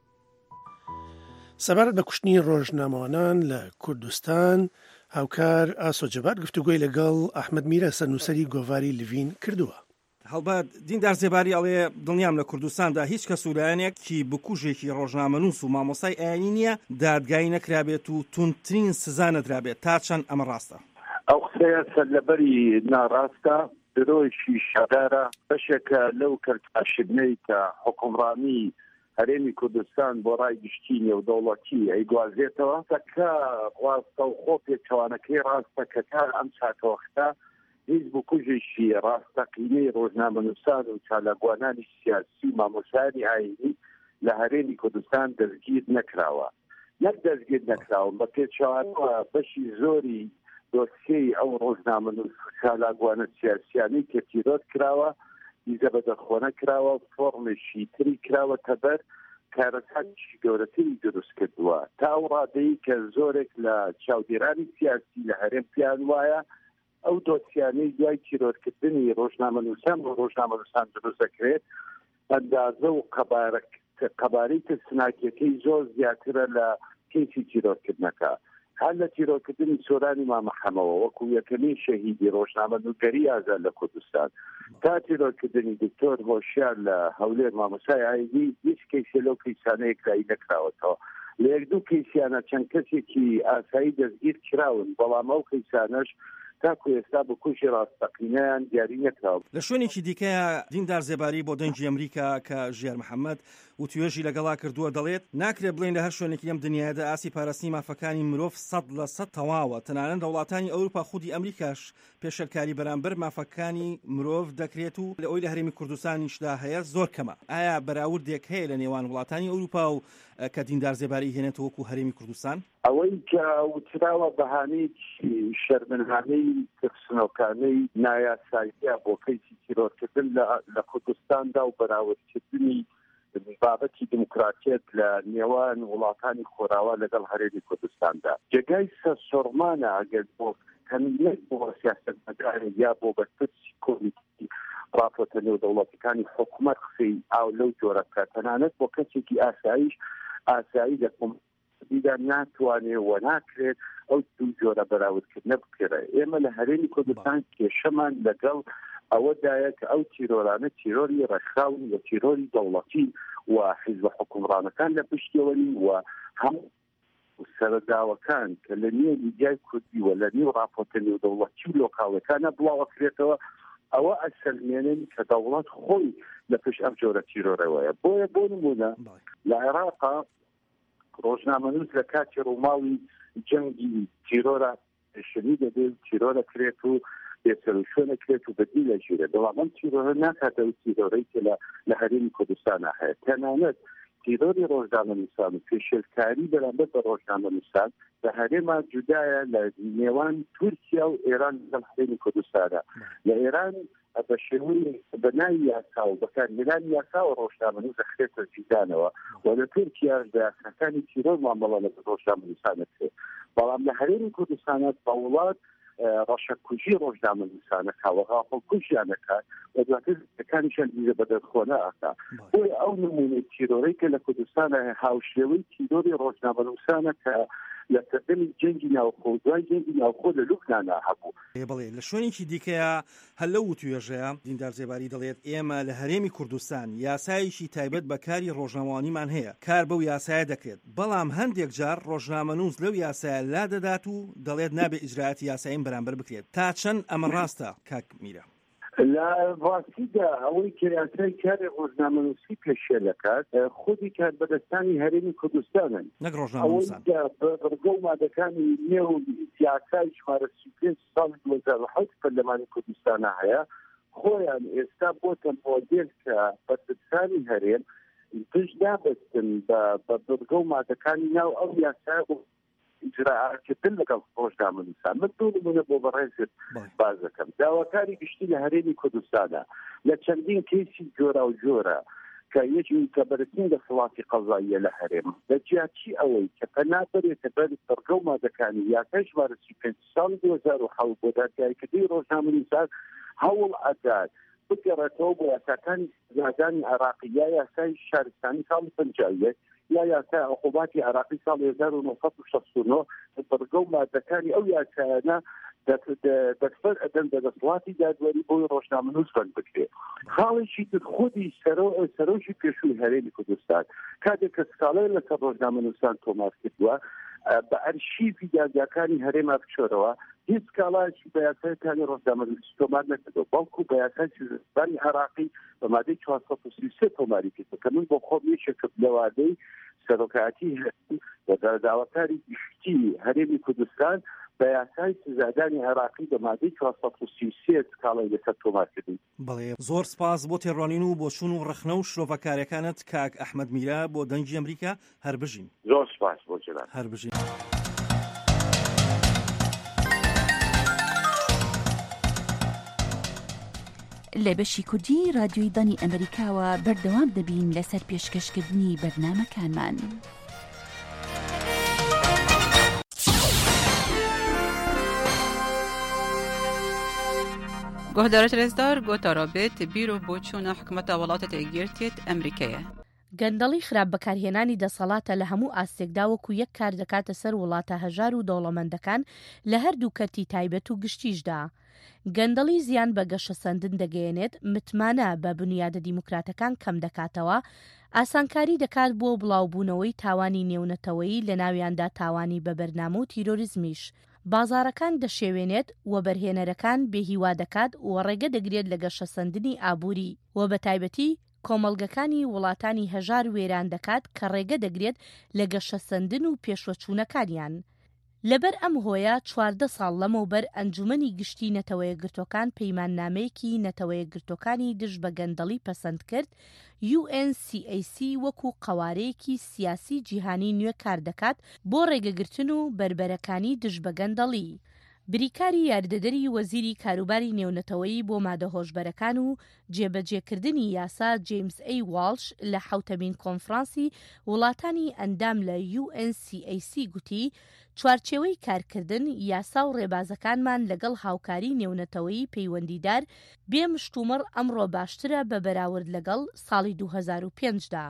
سەبارەت بە کوشتنی ڕۆژنامەوانان لە کوردستان هاوکار ئاسۆجەبار گفتوگۆی لەگەڵ ئەحمەد میرە سەرنووسەری گۆڤاری لڤین کردووە. هەڵبەت دیندار زێباری ئەڵێ دڵنیام لە کوردستاندا هیچ کەس وولایەنێکی بکوژێکی ڕۆژنامەنووس و مامۆسای ئاینی نییە دادگای نەکرابێت و تونترین سزا نەدرابێت تا چەند ئەمە ڕاستە. ئەو قسەیە سەرلەبەری ناڕاستە درۆیشی شەدارە بەشێکە لەو کەرتاشدنەی کە حکومڕانی هەرێمی کوردستان بۆ ڕای گشتی نێودەوڵەتی ئەیگوازێتەوە کە ڕاستە و خۆ پێچەوانەکەی ڕاستە کە تا ئەم ساتەوەختا هیچ بکوژێکی ڕاستەقینەی ڕۆژنامەنووسان و چالاکوانانی سیاسی و مامۆسایانی ئاینی لە هەرێمی کوردستان دەستگیر نەکراوە. نەک دەستگیر نەکراوە بە پێچەوانەوە بەشی زۆری دۆسیەی ئەو ڕۆژنامەنووس چالاکوانە سیاسیانی کە تیرۆت کراوە دیزە بە دەرخۆنە کراوە فۆرمێکی تری کراوە تەبەر کارەساتێکی گەورەتری دروست کردووە تا ئەو ڕادەیە کە زۆرێک لە چاودێرانی سیاسی لە هەرێم پیان وایە ئەو دۆسیانەی دوای تیرۆرکردنی ڕۆژنامەنووسان و ڕۆژنامەنووسان دروست دەکرێت ئەندازە و قەبارەی ترسناکیەکەی زۆر زیاترە لە کەیفی تیرۆرکردنەکە. هەر لە تیرۆرکردنی سۆرانی مامەحەمەوە وەکو یەکەمین شەهیدی ڕۆژنامەنووسگەری ئازاد لە کوردستان تا تیرۆرکردنی دکتۆر هۆشیار لە هەولێر مامۆسای ئاینی هیچ کەیسێ لەو کەیسانەیە کرایی نەکراوەتەوە. لە یەک دوو کەیسیانە چەند کەسێکی ئاسایی دەستگیر کراون بەڵام ئەو کەیسانەش تاکو ئێستا بە کوژی ڕاستەقینەیان دیاری نەکراوە. لە شوێنێکی دیکەیە دیندار زێباری بۆ دەنگی ئەمریکا کە ژیار محەممەد و توێژی لەگەڵا کردووە دەڵێت ناکرێت بڵێن لە هەر شوێنێکی ئەم دنیادا ئاسی پاراستنی مافەکانی مرۆڤ 100% تەواوە. تەنانەت وڵاتانی ئەوروپا خودی ئەمریکاش پێشەرکاری بەرامبەر مافەکانی مرۆڤ دەکرێت و لە ئەوی لە هەرێمی کوردستانیشدا هەیە زۆر کەمە. ئایا بەراوردێک هەیە لە نێوان وڵاتانی ئەوروپا و کە دیندار زێباری هێنێتەوە وەکو هەرێمی کوردستان؟ ئەوەی کە وتراوە بەهانەیەکی شەرمنهانەی ترسنۆکانەی نایاساییە بۆ کەیسی تیرۆرکردن لە کوردستاندا و بەراوردکردنی بابەتی دموکراتیەت لە نێوان وڵاتانی خۆراوە لەگەڵ هەرێمی کوردستاندا جێگای سەرسوڕمانە ئەگەر بۆ تەنێک بۆ سیاسەتمەدارێک یا بۆ بەرپرسی کۆمیتی ڕاپۆرتە نێودەوڵەتەکانی حکوومەت قسەی ئاو لەو جۆرە بکات تەنانەت بۆ کەسێکی ئاسایی لە کۆمیتیدا ناتوانێت و ناکرێت ئەو دوو جۆرە بەراوردکردنە بکرێت. ئێمە لە هەرێمی کوردستان کێشەمان لەگەڵ ئەوەدایە کە ئەو تیرۆرانە تیرۆری ڕێکخراون و تیرۆری دەوڵەتی و حیزب حکومڕانەکان لە پشتیەوەنی و هەموو سەرۆداوەکان کە لە نێو میدیای کوردی و لە نێو ڕاپۆرتە نێودەوڵەتی و لۆکاڵەکانە بڵاوەکرێتەوە ئەوە ئەسەلمێنن کە دەوڵەت خۆی لە پشت ئەم جۆرە تیرۆرەوەیە. بۆیە بۆ نمونە لە عێراقا ڕۆژنامەنووس لە کاتی ڕووماوی جەنگی تیرۆرە شنی دەبێت تیرۆرە کرێت و بێسەرشوێنە کرێت و بەدی لە ژیرە بەڵام ئەم تیرۆرە ناکاتە و تیرۆرەی کە لە هەرێمی کوردستانە هەیە. تەنانەت تیرۆری ڕۆژنامەنووسان و پێشێلکاری بەرامبەر بە ڕۆژنامەنووسان لە هەرێما جودایە لە نێوان تورکیا و ئێران لەم هەرێمی کوردستانە. لە ئێران بە شێوەی بەناوی یاسا و بەکارهێنانی یاسا و ڕۆژنامەنووس دەخرێتە زیندانەوە و لە تورکیاش یاساکانی تیرۆر مامەڵە لە ڕۆژنامەنووسانە کرێت. بەڵام لە هەرێمی کوردستانە بە وڵات ڕەشەکوژی ڕۆژنامەنووسانە کاوەغاپڵ کوژیانەکات و دواتر دەکانیشان دیزە بەدەستخۆنە ئاکا. بۆیە ئەو نمونەی تیرۆرەی کە لە کوردستانە هاوشێوەی تیرۆری ڕۆژنامەنووسانە کە لە سەردەمی جەنگی ناوخۆ دوای جەنگی ناوخۆ لە لوبنانا هەبوو. بڵێ لە شوێنێکی دیکەیە هەر لەو توێژەیە دیندار زێباری دەڵێت ئێمە لە هەرێمی کوردستان یاسایشی تایبەت بەکاری ڕۆژنامەوانیمان هەیە کار بەو یاسایە دەکرێت بەڵام هەندێک جار ڕۆژنامەنووس لەو یاسایە لا دەدات و دەڵێت نابێ ئیجراعاتی یاسایین بەرامبەر بکرێت. تا چەند ئەمە ڕاستە کاک میرە؟ لە ڕاستیدا ئەوەی کە یاسای کاری ڕۆژنامەنووسی پێشێلەکات خودی کار بەدەستانی هەرێمی کوردستانن نەک ڕۆژنامەنووسان. بەڕگە و مادەکانی نێو یاسای شمارە 35 ساڵی 2007 پەرلەمانی کوردستانە هەیە خۆیان ئێستا بۆتە مۆدێل کە بەرپرسانی هەرێم پشت دابەستن بە بەرگە و مادەکانی ناو ئەو یاسای ئیجراعاتکردن لەگەڵ ڕۆژنامەنووسان. من دوو نمونە بۆ بەڕێزت باز دەکەم. داواکاری گشتی لە هەرێمی کوردستانە لە چەندین کەیسی جۆرا و جۆرە کە یەکی کە بەرزترین دەسەڵاتی قەزاییە لە هەرێم لە جیاتی ئەوەی کە پەنا بەرێتە بەر بەرگە و مادەکانی یاسای ژمارە 35 ساڵی 2007 بۆ دادگایکردنی ڕۆژنامەنووسان هەوڵ ئەدات بگەڕێتەوە بۆ یاساکانی سزادانی عێراقی یا یاسای شارستانی ساڵی 51 یا یاسای عقوباتی عراقی ساڵی 1969 بەرگە و مادەکانی ئەو یاسایانە دەکفەر ئەدەن بە دەسەڵاتی دادوەری بۆی ڕۆژنامەنووس بند بکرێت. خاڵێکی تر خودی سەرۆژی پێشووی هەرێمی کوردستان کاتێک کە سکاڵەی لەسەر ڕۆژنامەنووسان تۆمار کردووە بە ئەرشیڤی دادگاکانی هەرێما بچۆرەوە هیچ سکاڵایەکی بە یاسایەکانی ڕۆژنامەنووسی تۆمار نەکردەوە بەڵکو بە یاسای سیزدانی عراقی بە مادەی 433 تۆماری کردەوە کە من بۆ خۆم یەکێکم لە وادەی سەرۆکایەتی و داواکاری گشتی هەرێمی کوردستان بە یاسای سزادانی عراقی بە مادەی 433 سکاڵای لەسەر تۆمار کردن. بەڵێ زۆر سپاس بۆ تێڕوانین و بۆ چوون و ڕخنە و شرۆڤەکاریەکانت کاک ئەحمەد میرە بۆ دەنگی ئەمریکا هەر بژین. زۆر سپاس بۆ جەناب. هەر بژین. لە بەشی کوردی رادیۆی دانی ئەمریکاوە بەردەوام دەبین لەسەر پێشکەشکردنی بەرنامەکانمان. گۆهدارە رێزدار گۆتارابێت بیرۆ بۆ چوونە حکومەتە وڵاتە تێگیرتێت ئەمریکایە. گەندەڵی خراپ بەکارهێنانی دەسەڵاتە لە هەموو ئاستێکدا وەکو یەک کار دەکاتە سەر وڵاتە هەژار و دەوڵەمەندەکان لە هەردوو کەرتی تایبەت و گشتیشدا. گەندەڵی زیان بە گەشە سەندن دەگەیەنێت متمانە بە بنیادە دیموکراتەکان کەم دەکاتەوە ئاسانکاری دەکات بۆ بڵاوبوونەوەی تاوانی نێونەتەوەی لە ناویاندا تاوانی بە بەرنامە و تیرۆریزمیش. بازارەکان دەشێوێنێت و بەرهێنەرەکان بێهیوا دەکات و ڕێگە دەگرێت لە گەشەسەندنی ئابووری و بە تایبەتی کۆمەڵگەکانی وڵاتانی هەژار وێران دەکات کە ڕێگە دەگرێت لە گەشەسەندن و پێشوەچوونەکانیان. لەبەر ئەم هۆیە 14 ساڵ لەمەوبەر ئەنجومەنی گشتی نەتەوەیە گرتوەکان پەیماننامەیەکی نەتەوەیە گرتوەکانی دژ بە گەندەڵی پەسەند کرد. UNCAC وەکو قەوارەیەکی سیاسی جیهانی نوێ کار دەکات بۆ ڕێگەگرتن و بربەرەکانی دژ بە گەندەڵی. بریکاری یاردەدەری وەزیری کاروباری نێونەتەوەیی بۆ مادەهۆشبەرەکان و جێبەجێکردنی یاسا جیمز ئەی واڵش لە 7مین کۆنفرانسی وڵاتانی ئەندام لە UNCAC گوتی چوارچێوەی کارکردن یاسا و ڕێبازەکانمان لەگەڵ هاوکاری نێونەتەوەیی پەیوەندیدار بێمشتومڕ ئەمڕۆ باشترە بە بەراورد لەگەڵ ساڵی 2005دا.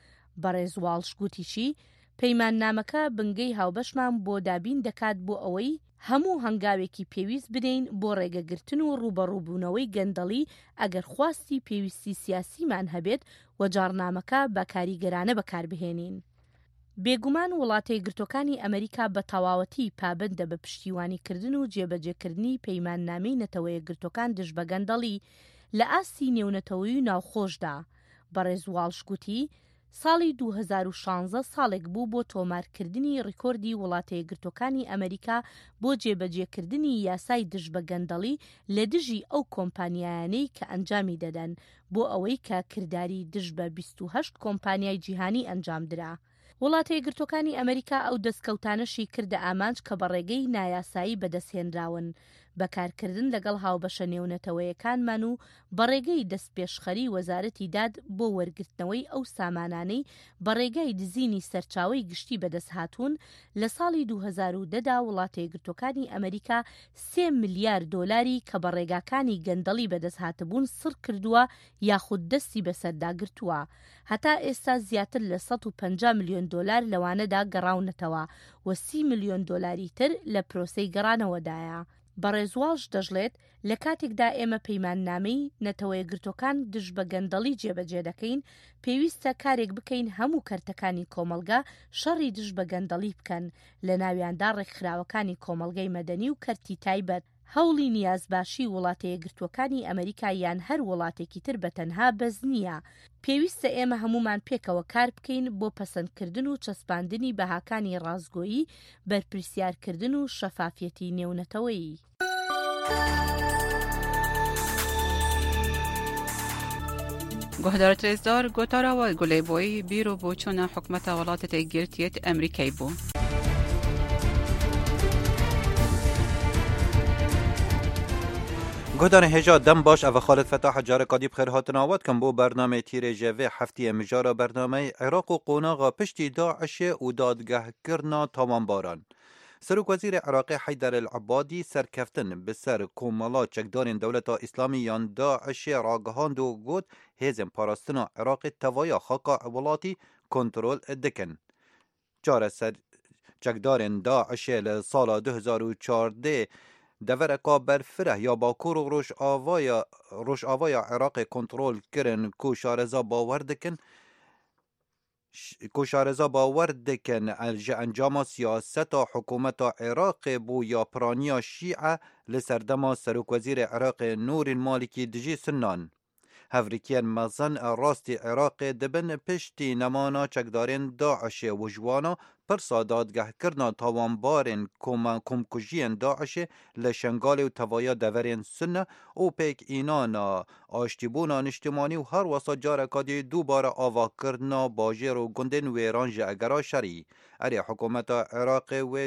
بەڕێز واڵش گوتیشی پەیماننامەکە بنگەی هاوبەشمان بۆ دابین دەکات بۆ ئەوەی هەموو هەنگاوێکی پێویست بدەین بۆ ڕێگەگرتن و ڕوبەڕووبوونەوەی گەندەڵی ئەگەر خواستی پێویستی سیاسیمان هەبێت و جارنامەکە بە کاریگەرانە بەکاربهێنین. بێگومان وڵاتە یەکگرتووەکانی ئەمریکا بە تەواوەتی پابندە بە پشتیوانیکردن و جێبەجێکردنی پەیماننامەی نەتەوە یەکگرتووەکان دژ بە گەندەڵی لە ئاستی نێونەتەوەیی و ناوخۆشدا. بەڕێز واڵش گوتی ساڵی 2016 ساڵێک بوو بۆ تۆمارکردنی ڕیکۆردی وڵاتە یەکگرتووەکانی ئەمریکا بۆ جێبەجێکردنی یاسای دژ بە گەندەڵی لە دژی ئەو کۆمپانیایانەی کە ئەنجامی دەدەن بۆ ئەوەی کە کردداری دژ بە 28 کۆمپانیای جیهانی ئەنجامدرا. وڵاتە یەکگرتووەکانی ئەمریکا ئەو دەستکەوتانەشی کردە ئامانج کە بە ڕێگەی نایاسایی بەدەستهێنراون بەکارکردن لەگەڵ هاوبەشە نێونەتەوەیەکانمان و بەڕێگەی دەستپێشخەری وەزارەتی داد بۆ وەرگرتنەوەی ئەو سامانانەی بەڕێگای دزینی سەرچاوی گشتی بەدەستهاتوون لە ساڵی 2010دا وڵاتە یەکگرتووەکانی ئەمریکا 3 ملیار دۆلاری کە بەڕێگاکانی گەندەڵی بەدەستهاتبوون سڕ کردووە یاخود دەستی بەسەرداگرتووە. هەتا ئێستا زیاتر لە 150 ملیۆن دۆلار لەوانەدا گەڕاونەتەوە و 30 ملیۆن دۆلاری تر لە پرۆسەی گەڕانەوەدایە. بەڕێزواڵش دەژڵێت لە کاتێکدا ئێمە پەیماننامەی نەتەوە یەکگرتووەکان دژ بە گەندەڵی جێبەجێ دەکەین پێویستە کارێک بکەین هەموو کەرتەکانی کۆمەلگا شەڕی دژ بە گەندەڵی بکەن لە ناویاندا ڕێکخراوەکانی کۆمەلگەی مەدەنی و کەرتی تایبەت. هەوڵی نیازباشی وڵاتە یەکگرتووەکانی ئەمریکا یان هەر وڵاتێکی تر بەتەنها بەز نییە. پێویستە ئێمە هەمومان پێکەوە کار بکەین بۆ پەسەندکردن و چەسپاندنی بەهاکانی ڕازگۆیی بەرپرسیارکردن و شەفافیەتی نێونەتەوەیی. گۆهدار ترێزدار گۆتاراوە گولەیبۆی بیرۆ بۆ چۆنە حکومەتە وڵاتە تێگرتیێت ئەمریکای بوو. گودان هجا دم باش او خالد فتاح جار قادی بخیر هاتن آواد کم بو برنامه تیره جوه هفتی مجارا برنامه عراق و قوناغا پشتی داعش و دادگه کرنا تمام باران. سروک وزیر عراقی حیدر العبادی سرکفتن به سر کومالا چکدارین دولت اسلامی یان داعش راگهاند و گود هیزم پاراستنا عراق توایا خاقا ولاتی کنترول دکن. جار سر چکدارین داعش لسال 2014 دورکا برفره یا باکور و روش آوایا عراق کنترول کرن کو شارزا باور دکن انجام سیاست حکومت عراق بو یا پرانیا شیعه لسردما سروک وزیر عراق نور المالکی دجی سنان هفریکین مزن راست عراق دبن پشتی نمانا چکدارین داعش و جوانا پرسا دادگه کرنا تاوانبارین کمکجین داعش لشنگال و توایا دورین سنه او پیک اینانا آشتیبونا نشتمانی و هر وسا جارکادی دوباره آوا کرنا باجر و گندن ویرانج اگرا شری اری حکومت عراق و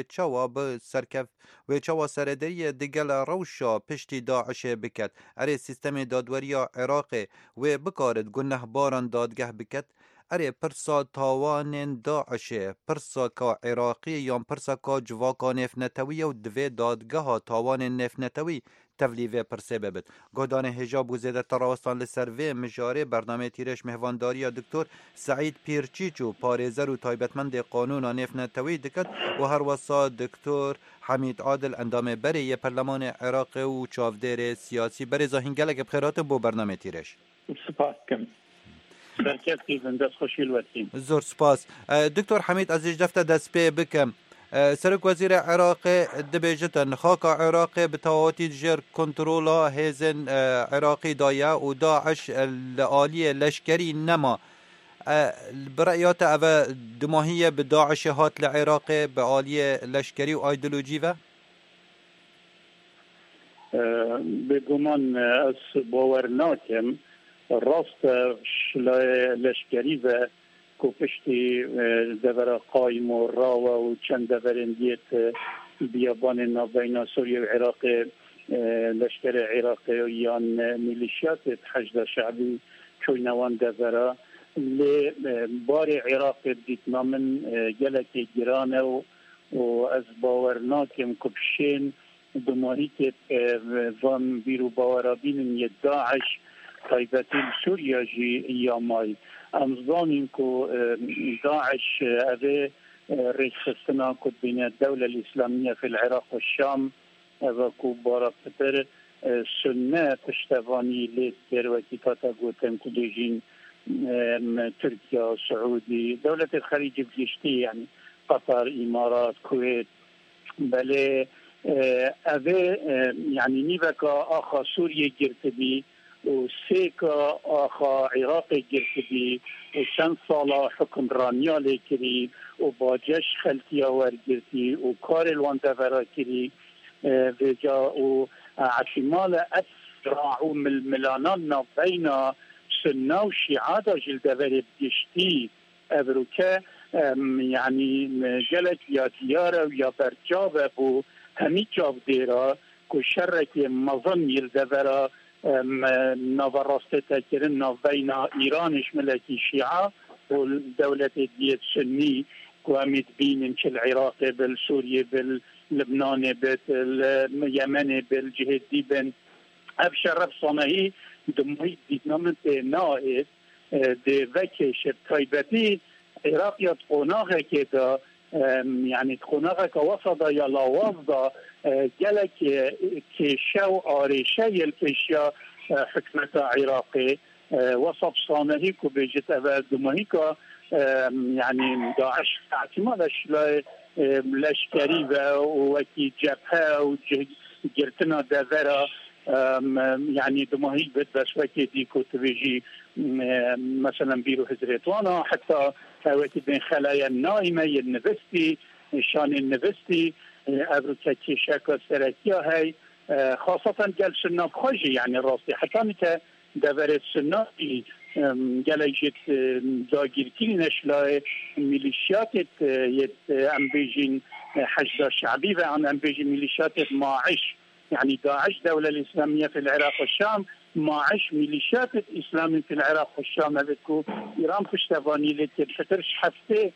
چوا سردری دیگل روشا پشتی داعش بکد اری سیستم دادوری عراق و بکارد گنه باران دادگه بکد اری پرسا تاوان داعش پرسا کا عراقی یا پرسا کا جواکا نفنتوی و دوی دادگه ها تاوان نفنتوی تفلیوه پرسه ببید. گودان حجاب و زیده تراوستان لسروه مجاره برنامه تیرش مهوانداری دکتر سعید پیرچیچو پارێزەر و تایبەتمەند قانونا نێفنەتەوەی دکت و هەروەسا دکتۆر حەمید عادل ئەندامێ بەرێ پەرلەمانی عێراق و چاودێرێ سیاسی بەرێزا هینگەلێک بخێراتە بۆ بەرنامە تیرش. سپاس بکەم. زۆر سپاس. دکتۆر حەمید ئەزیش دەفتە دەست پێ بکەم. سرک وزیر عراق دبیجتن خاک عراق بتواتی جر کنترولا هزن عراقی دایا و داعش العالی لشکری نما برأيات أبا دماهية بداعش هات لعراق بعالية لشكري وأيديولوجي و بگمان از باور ناکم راست لشکری و کوپشتی دور قایم و راو و چند دورندیت بیابان نابین سوریه و عراق لشکر عراق یا میلیشیات حشد شعبی چوینوان دوره لبار عراق دیتنا من گلک گرانه و از باور ناکم کپشین دماهی که وان بیرو باورابین ید داعش طایبتی سوریا جی یامای امزانیم که داعش اوه ریخستنا کد بین الدولة الإسلامية في العراق والشام و که بارا پتر سنه پشتوانی لیت بروکی تاتا گوتن کدیجین تركيا سعودي دولة الخليج بجشتي يعني قطر إمارات كويت بل أبي يعني نيبكا أخا سوريا جرتبي وسيكا أخا عراق جرتبي وشن صالة حكم رانيا لكري وباجش خلتيا ورجرتي وكار الواندفرا كري بجا وعشمال أسرع من الملانان بين سنة وشيعة جل دفر بجشتي أبروكا يعني جلت يا ديارة ويا برجابة بو همي جاب ديرا كو شرك مظن يلدفر نظرست تكرن بين إيرانش ملكي شيعة والدولة ديت سني كو أمد بين العراق بالسوريا باللبنان باليمن بالجهة دي بن أبشر صنعي دموی دیدنامت ناید ده وکش طایبتی عراقیات قناغه که دا یعنی قناغه که وصدا یا لاواز دا گلک که شو آریشه یلکشیا حکمت عراقی وصف صانهی که بجت اول دموی که یعنی داعش اعتمادش لشکری و وکی جبهه و گرتنا دوره يعني دماهي بد بس وقت ديكو تبيجي مثلا بيرو هزريتوانا حتى وقت بين خلايا النائمة النفستي شان النفستي أبروكاكي شاكا سركيا هاي خاصة قال سنة خجي يعني راسي حتى متى دبرت سنة جالجت داگیرکی نشلای میلیشیات ام بيجين حشد الشعبي و ام بيجين ميليشيات ماعش يعني داعش دولة الإسلامية في العراق والشام ماعش ميليشيات الإسلام في العراق والشام بتكو إيران پشتوانی لكي بفترش حفته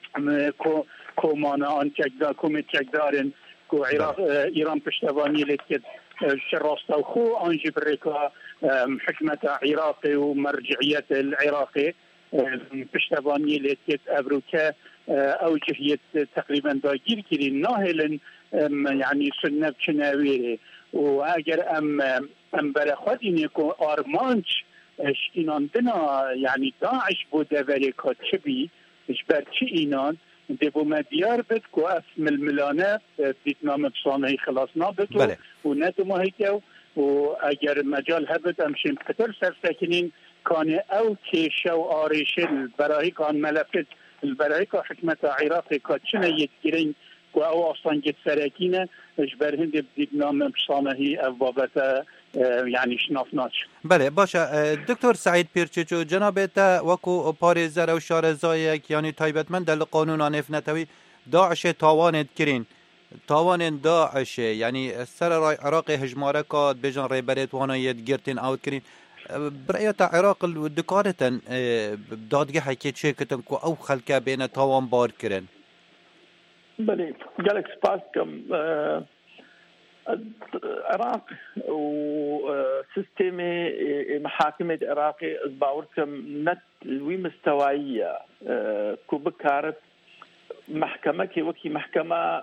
كومانا آن تجدار كومي تجدارن كو عراق إيران پشتوانی لكي شراستا خو آن جبريكا حكمة عراقي ومرجعية العراقي پشتوانی لكي أبروكا أوجهية تقريبا داگیر كري ناهلن يعني سنة بشناويري وأجر أم برخوادين يكون أرمانش اشتينان دنا يعني داعش بوده وريكات شبي اشبرتشي إينان دبو مديار بدكو أسم الملانة بيتنام بصانه خلاصنا بدو وندو مهيتو وأجر مجال هبت أمشين بكتر سرساكنين كان أو كيشا وآريش البراهي كان ملفت البراهي حكمة عراقي كاتشنا يتكرين و او اصلا جد سراكينة اجبر هند بديد نام بصانهي افبابتا يعني شنافناش بله باشا دكتور سعيد بيرچچو جنابتا وكو پاريزر و شارزايك يعني تايبتمن دل قانون آنفنتوي داعش تاواند كرين تاوان داعش يعني سر عراق هجماره كاد بجان ريبريت وانا يدگرتين اوت كرين برأيات عراق الدكارتن دادگه حكي تشيكتن كو او خلقه بين تاوان بار كرين بله جالك سباس كم العراق وسيستم محاكمة العراقي باوركم نت الوي مستوائية كو بكارت محكمة كي وكي محكمة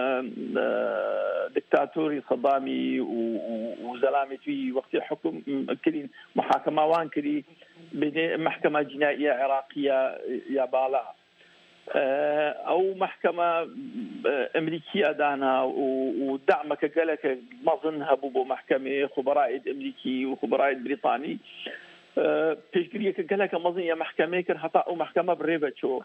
دكتاتوري صدامي وزلامي في وقت الحكم كلين محاكمة وان كلي محكمة جنائية عراقية يا بالا او محكمه امريكيه دانا ودعمك قالك مظن هبو محكمه خبراء امريكي وخبراء بريطاني بيشكريك قالك مظن يا محكمه كر حتى او محكمه بريبتشو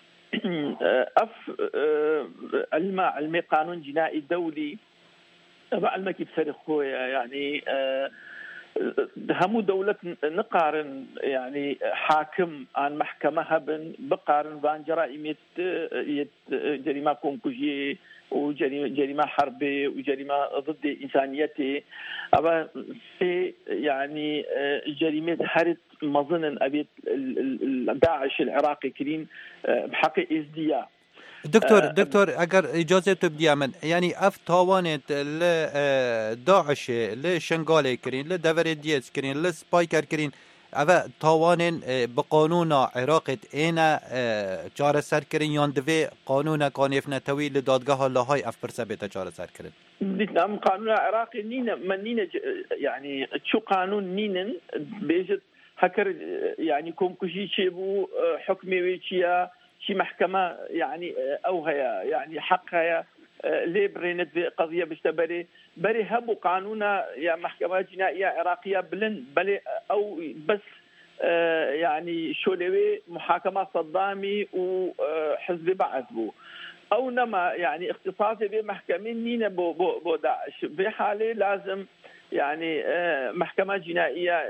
علمي قانون جنائي دولي علمي كيف سرخويا يعني همو دولة نقارن يعني حاكم عن محكمة هبن بقارن بان جرائم جريمة كونكوجي وجريمة حربية وجريمة ضد إنسانيته أما في يعني جريمة هرت مظن أبيت داعش العراقي كرين بحق ازدياد دكتور اگر اجازه تبدي من يعني اف تاوانت ل داعش ل شنغال كرين ل دور ديس كرين ل سبايكر كرين اف تاوانن بقانون عراق انا چاره سر كرين يان دوي قانون كانيفنا توي لدادگاه لاهای اف برسبه چاره سر كرين نعم قانون عراقي نينا من نينا يعني شو قانون نينن بيجت هكر يعني كومكوشي شيبو حكمي ويشيا شي محكمة يعني أو هي يعني حقها ليه برينت في قضية بشتبري بري هبو قانونا يا محكمة جنائية عراقية بلن بل أو بس يعني شولوي محاكمة صدامي وحزب بعث بو أو نما يعني اختصاصي بمحكمين نينا بو داعش بحالة لازم يعني محكمة جنائية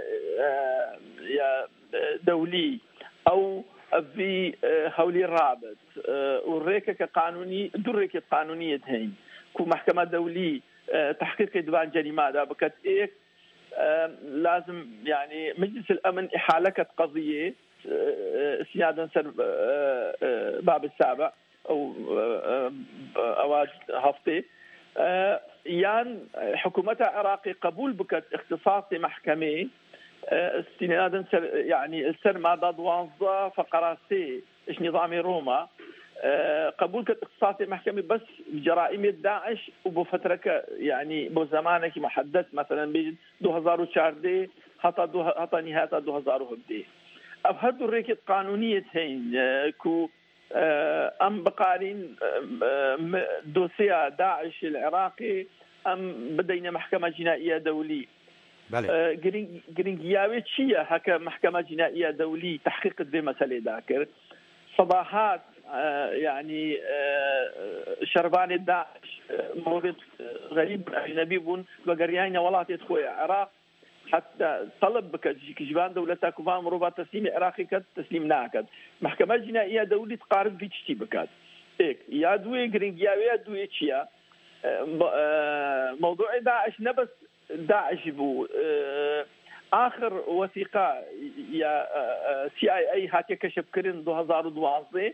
دولي أو في هولي الرابط والريكة قانوني دركة قانونية هين كو محكمة دولي تحقيق دبان جريمة دا بكت إيك لازم يعني مجلس الأمن إحالة قضية سيادة سر باب السابع أو أواج هفتي يان حكومة عراقي قبول بكت اختصاص محكمة استنادا يعني السر مادة 12 فقرة سي ايش نظام روما قبول كاختصاص محكمة بس بجرائم داعش وبفترة يعني بزمانك محدد مثلا بيجد 2014 حتى نهاية 2011 أبهدوا الريكة قانونية هين كو أم بقارين دوسيا داعش العراقي أم بدينا محكمة جنائية دولية جرينجياوي تشيا هكا محكمة جنائية دولية تحقيق دي مسألة ذاكر صباحات يعني شربان داعش مورد غريب أجنبي بون وقريانا ولات يدخل العراق حتى طلب بك كجبان دولتها كفان مروبا تسليم عراقي كد تسليم ناكد محكمة جنائية دولية تقارب في تشتي بكاد إيك يا دوي جرينجياوي يا دوي تشيا موضوع داعش نبس داعش بو آخر وثيقة يا CIA هاتي كشف كرين 2012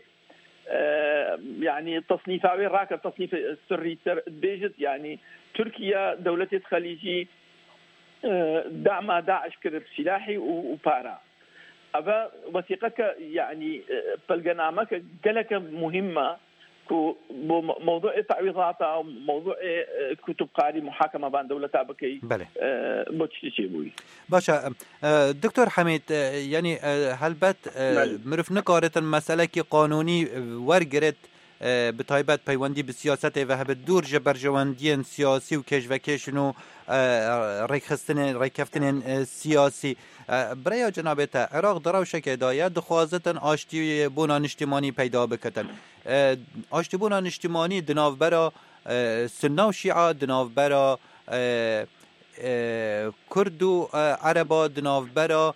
يعني تصنيفاوي راكب تصنيف السري بيجت يعني تركيا دولة خليجي دعم داعش كرب سلاحي وبارا أبا وثيقك يعني بلغنامك قالك مهمة موضوع تعويضات او موضوع كتب قاري محاكمه بان دولتها بكي بوتشي بوي باشا دكتور حميد يعني هلبت مرف نقارت المساله کی قانونی ورگرت بتایبت پیوندی به سیاست و هب دور جبرجواندی سیاسی و کشوکشن و ریکفتن سیاسی برای جنابت عراق دراوشه که داید دخوازتن آشتی بونان اجتماعی پیدا بکتن آشتی بونان اجتماعی دناو برا سنه و شیعه دناو برا کرد و عربا دناو برا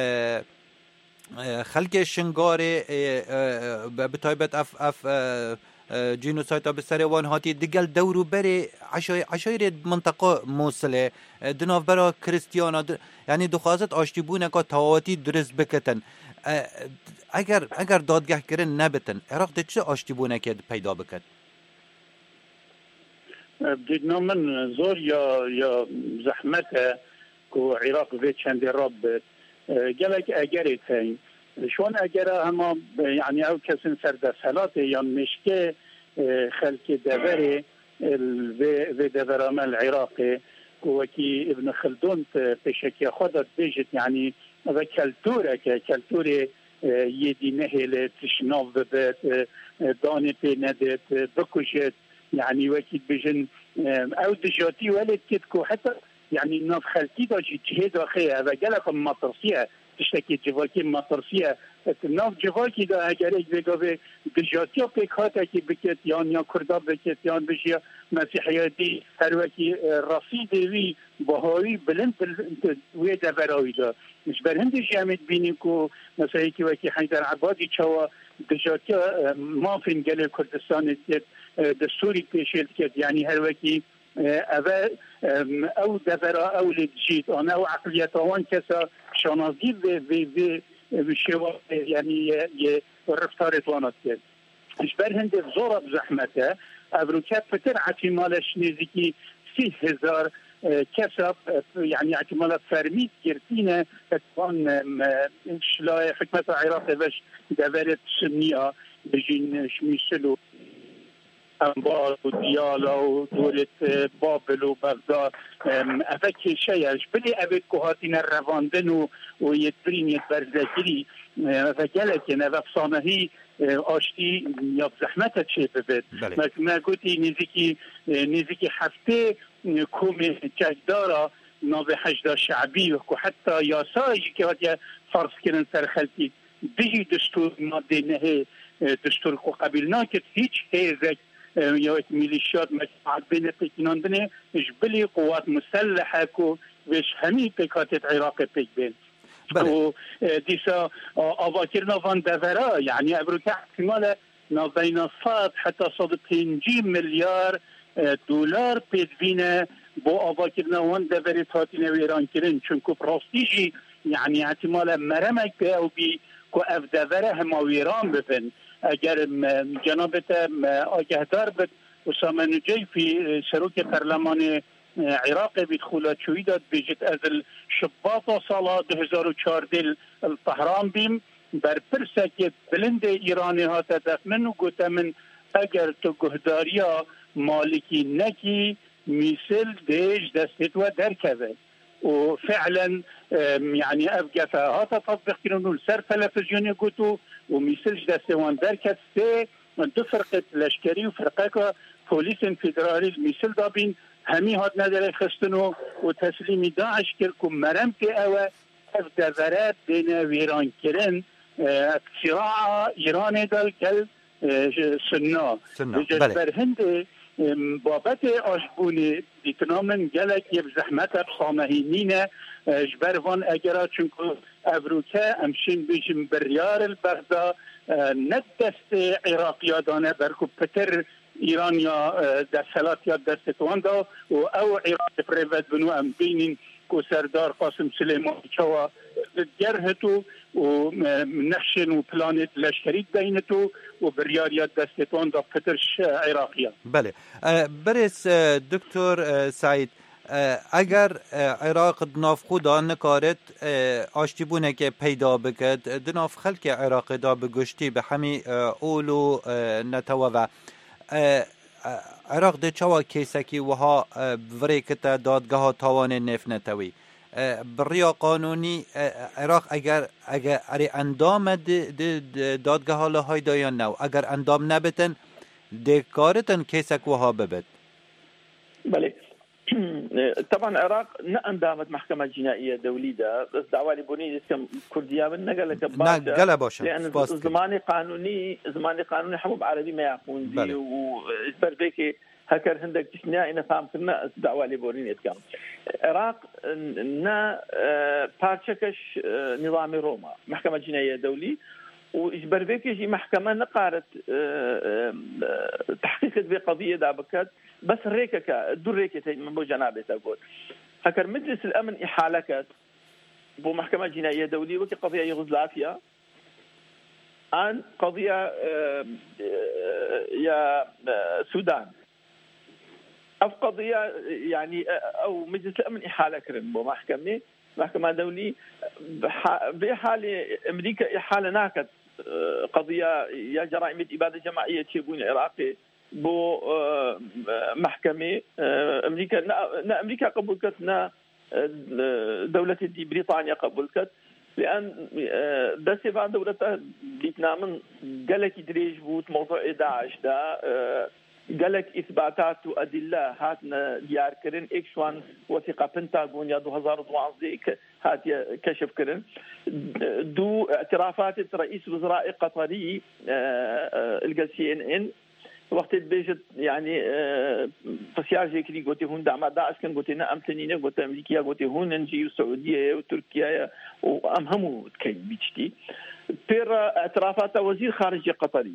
خلق شنگاره بتایبت اف جینوساید بسر وان هاتی دیگل دورو بری عشایر منطقه موصله دناف برا کریستیانا یعنی دخوازت آشتی بونه که تواتی درست بکتن اگر دادگاه کرن نبتن عراق ده چه آشتی بونه که پیدا بکت؟ بدنا من زور یا زحمته که عراق في چند رب قالك اجري ثاني شلون اجرى اما يعني او كسن سرد سلات يا مشكه خلك دبري في دبرما العراقي وكي ابن خلدون بشكي خدت بيجت يعني هذا كالتوره يدي نهلت شناف ببت داني في ندت بكشت يعني وكيد بجن او دجاتي ولد كتكو حتى يعني ناف خلتي دا جهد اخي هذا قالك مطرسيه تشتكي جواكي مطرسيه ناف جواكي دا اگرك بگاوه دجاتي بك هاتا كي بكت يا كردا بكت يان بجيا مسيحياتي هر وكي رصيد وي بهاوي بلند وي دبراوي دا مش برهند جامد بيني كو مثلا كي وكي حيدر عبادي چوا دجاتي ما فين قال كردستان دستوري بيشيل كد يعني هر وكي او دفرا او لجيت انا او عقليات وان كسا شنازي بشوا يعني رفتارت وانات كد ايش برهند زورا بزحمته ابروكات فتر احتمالش نزيكي 3000 كسب يعني احتمالات فرميت كرتينه تكون شلا حكمة العراق باش دفرت سنية بجين شميسلو انبار و دیالا و دولت بابل و بغداد افکی شیعش بلی اوید که هاتین رواندن و یدبرین یدبرزگیری افکلکن افسانهی آشتی یا زحمت چه ببید ما گوتی نزیکی هفته کوم جگدارا ناو حجدا شعبی و که حتی یاسایی که وقتی فرض کنن سرخلتی بهی دستور ماده نهی دستور که قبیل ناکد هیچ هیزک یا میلیشیات مجموعات بین پیکناندنه جبلی قوات مسلحه کو وش همی پیکاتت عراق پیک بین و دیسا آواکر نوان دورا یعنی ابروکه احتمال بین 100 حتی 150 میلیارد دلار پیدوینه با آواکر نوان دوری تاتین و ایران کرن چونکو پراستیجی یعنی احتمال مرمک به او بی که اف دوره هما ایران ببین اگر جنابت آگهدار بود اسامه نجی فی سروک پرلمان عراق بدخولات شوی داد بجت از شباط سال 2014 الطهران بیم بر پرسک بلند ایرانی ها تدفمن و گوته من اگر تو گهداریا مالکی نکی میسل دیج دستت و درکوه وفعلا يعني افقى هذا تطبيق كانوا السر تلفزيوني قلتوا وميسلج دستوان دركت سي دو فرقة لشكري وفرقة بوليس فيدرالي الميسل دابين همي هاد ندر خستنو وتسليم داعش كلكم مرمتي اوا افدفرات بين ويران كرن صراع ايراني دال كل سنة جسبر هندي بابت آشبونی دیتنامن گلک یه زحمت بصامهینینه جبروان اگرا چونکو ابروکه امشین بیشم بریار البغدا ندست عراقی دانه برکو پتر ایران یا دستلات یا دستتوان دا و او عراق پریوت بنو ام بینین کو سردار قاسم سلیمانی چوا گرهتو و نشن و پلانت لشکریت بینتو و بریاریت دستتوان دا پترش عراقیه. بله برس دکتر سعید اگر عراق دناف خدا نکارت آشتی بونه که پیدا بکد دناف خلق عراق دا بگشتی به همی اولو نتوه عراق ده چوا کیسکی وها وریکتا دادگاه تاوان نف نتوی بریا قانونی عراق اگر اندام دادگاه لهای دایان نو اگر اندام نبتن دکارتن کیسک وها ببت بله طبعا العراق اندامت محكمة جنائية دولية ده بس دعوة لبني كم كردية من نقل باشا لأن زماني قانوني حبوب عربي ما يكون دي وإجبر بيكي هكر هندك تشنيا إن فهم كنا دعوة لبني كم العراق نا بارشكش نظام روما محكمة جنائية دولية وإجبر بيكي جي محكمة نقارت تحقيق بقضية دابكت بس ريكا دور ريكا من بو جنابه تقول هكر مجلس الأمن إحالكت بو محكمة جنائية دولية وكي قضية يوغوسلافيا عن قضية يا السودان أو قضية يعني أو مجلس الأمن إحالة كرن بو محكمة دولية بحال أمريكا إحالة ناكت قضية يا جرائم إبادة جماعية تشيبون العراقي بو محكمة أمريكا قبولت نا دولة دي بريطانيا قبولت لأن دستيفان دولتها ديتنا من قالك دريج بوت موضوع داعش دا قالك إثباتات وأدلة هاتنا ديار كرن إكشوان وثيقة بنتاغون يا 2012 هات كشف كرن دو اعترافات رئيس وزراء قطري الجلسي ان وقت بيجت يعني فسياجي كري قلت هون دعم داعش كان قلت أنا أمتنينا قلت أمريكا قلت هون نجي والسعودية وتركيا وأمهموا كي بيجتي بير اعترافات وزير خارجية قطري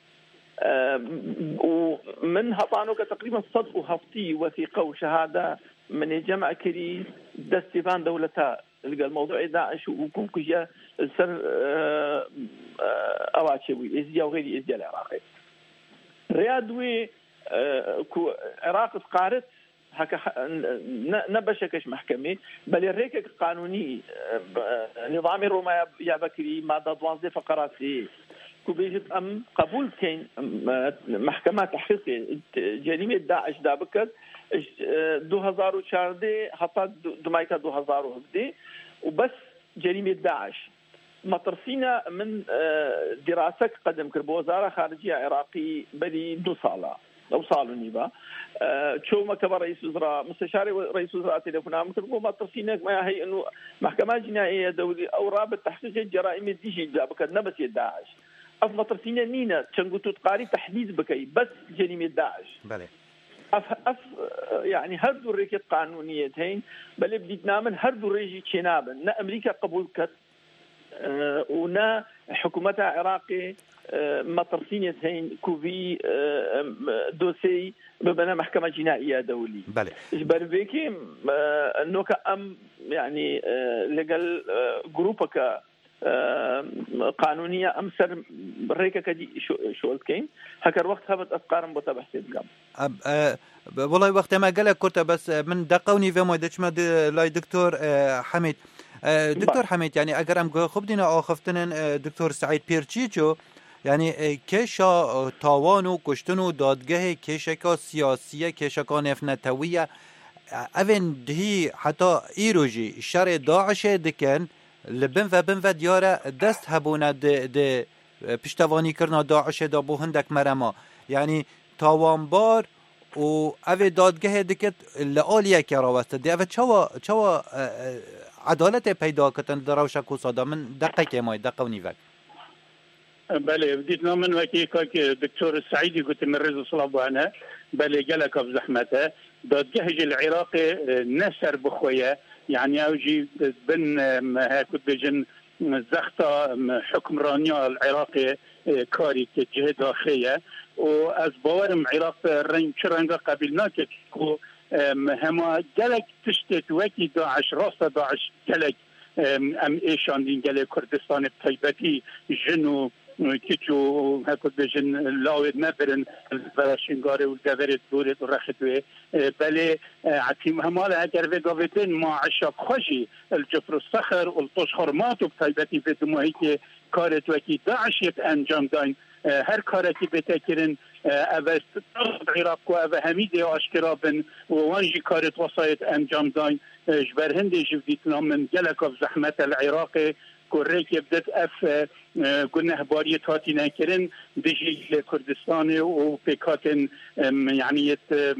ومن هطانوك تقريبا صدق وهفتي وثيقة وشهادة من الجمع كري دستيفان دولتها الموضوع داعش وكم كجا السر أواتشوي إزيا وغير إزيا العراقي ريادوي عراق قارت هكا نبشكش محكمة بل الريك قانوني نظام الروما يا بكري مادة 12 فقرات في كوبيجت أم قبول كين محكمة تحقيق جريمة داعش دابكت 2014 حتى دمايكا 2011 وبس جريمة داعش مطرسينا من دراسة قدم كربو وزارة خارجية عراقي بلي 2 صالة أو صالة نيبا شو ما كبر رئيس وزراء مستشار رئيس وزراء تليفونا مكربو مطرسينا ما هي إنه محكمة جنائية دولية أو رابط تحقيق الجرائم الديجي دابكت نبس داعش أصلا طرفينا نينا تشنقطو تقاري تحديث بكي بس جريمة داعش بله يعني هردو الريكة قانونيتين بل بديتنا من هردو الريجي تشنابا نا أمريكا قبول كت ونا حكومتها عراقي مطرسينيتين كوفي دوسي ببنا محكمة جنائية دولي بله إجبار بيكي أنه أم يعني لقل جروبك قانونية أمسر بريكا كدي شو الكين هكر وقت هبت أفكار متبع سيدكم والله وقت ما قالك كنت بس من دقوني في مودش ما لاي دكتور حميد دكتور حميد يعني اگر ام خوب دینا آخفتن دکتر سعید پیرچیچو یعنی کشا تاوان و کشتن و دادگاه کشکا سیاسیه کشکا نفنتویه اوین دهی حتی ایروجی شر داعش دکن لبن و بن و دیاره دست هبونه ده پشتوانی کرنا داعش دا بو هندک مرما یعنی تاوانبار و اوی دادگاه دکت لآلیه که راوسته دی اوی چوا عدالت پیدا کتن دروش کو صدا من دقیقه ما دقیقه و نیوک بله بديتنا من وكي دكتور السعيدي قلت من رزق صلابو عنها بله قالك بزحمته داد جهج العراقي نسر بخويا يعني اوجي بن هاكد بجن زخطة حكم رانيا العراقي كاري كجهة داخلية وأز باورم عراق رنج شرنجا قبلناك كو هما جلك تشتت وكي داعش راست داعش جلك ام ايشان دين جلك كردستان بطيبتي جنو كيتشو هاكد بجن لاويد مبرن البراشنغاري والدفرت دورت ورخدوه بلي عتيم همالا اگر في قافتين ما عشاق خوشي الجفر الصخر والطوش خرماتو بطيبتي في دموهيك كارت وكي داعش يت انجام داين هر کارتی بتکرین اوست عراق و او همیده آشکرا بن و وانجی کارت وسایت انجام داین جبر هندی جبدیتنا من جلک و زحمت العراق کره که بدت اف گنه باریت هاتی نکرین بجی کردستان و پیکاتن یعنی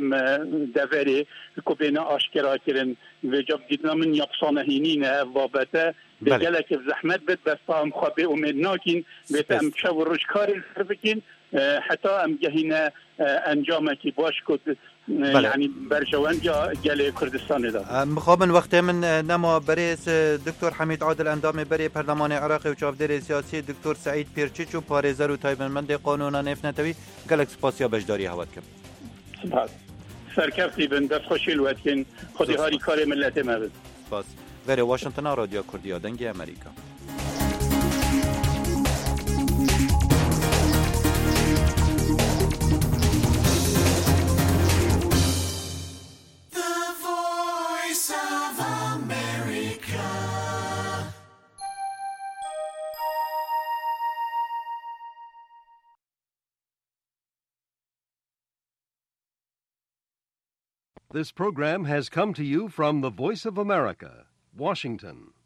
دوره کبینا آشکرا کرن و جبدیتنا من یقصانه هینین بابته بجلك بزحمت بد بس طعم خبي ومناكين بتم شو الرشكار الفربكين حتى ام جهينا انجامكي باش كنت يعني برجوان جالي كردستان دا مخابن وقت من نما بريس دكتور حميد عادل اندام بري برلمان عراقي وشافدار سياسي دكتور سعيد بيرچيچو پاريزر و تايبنمند قانونا نفنتوي گلك سپاسيا بجداري هواتكم سبحان سركفتي بن دف خوشي الواتكن خدي هاري كاري ملت ما بد سپاس وری واشنگتن رادیو کردی دنگ امریکا. This program has come to you from the Voice of America, Washington.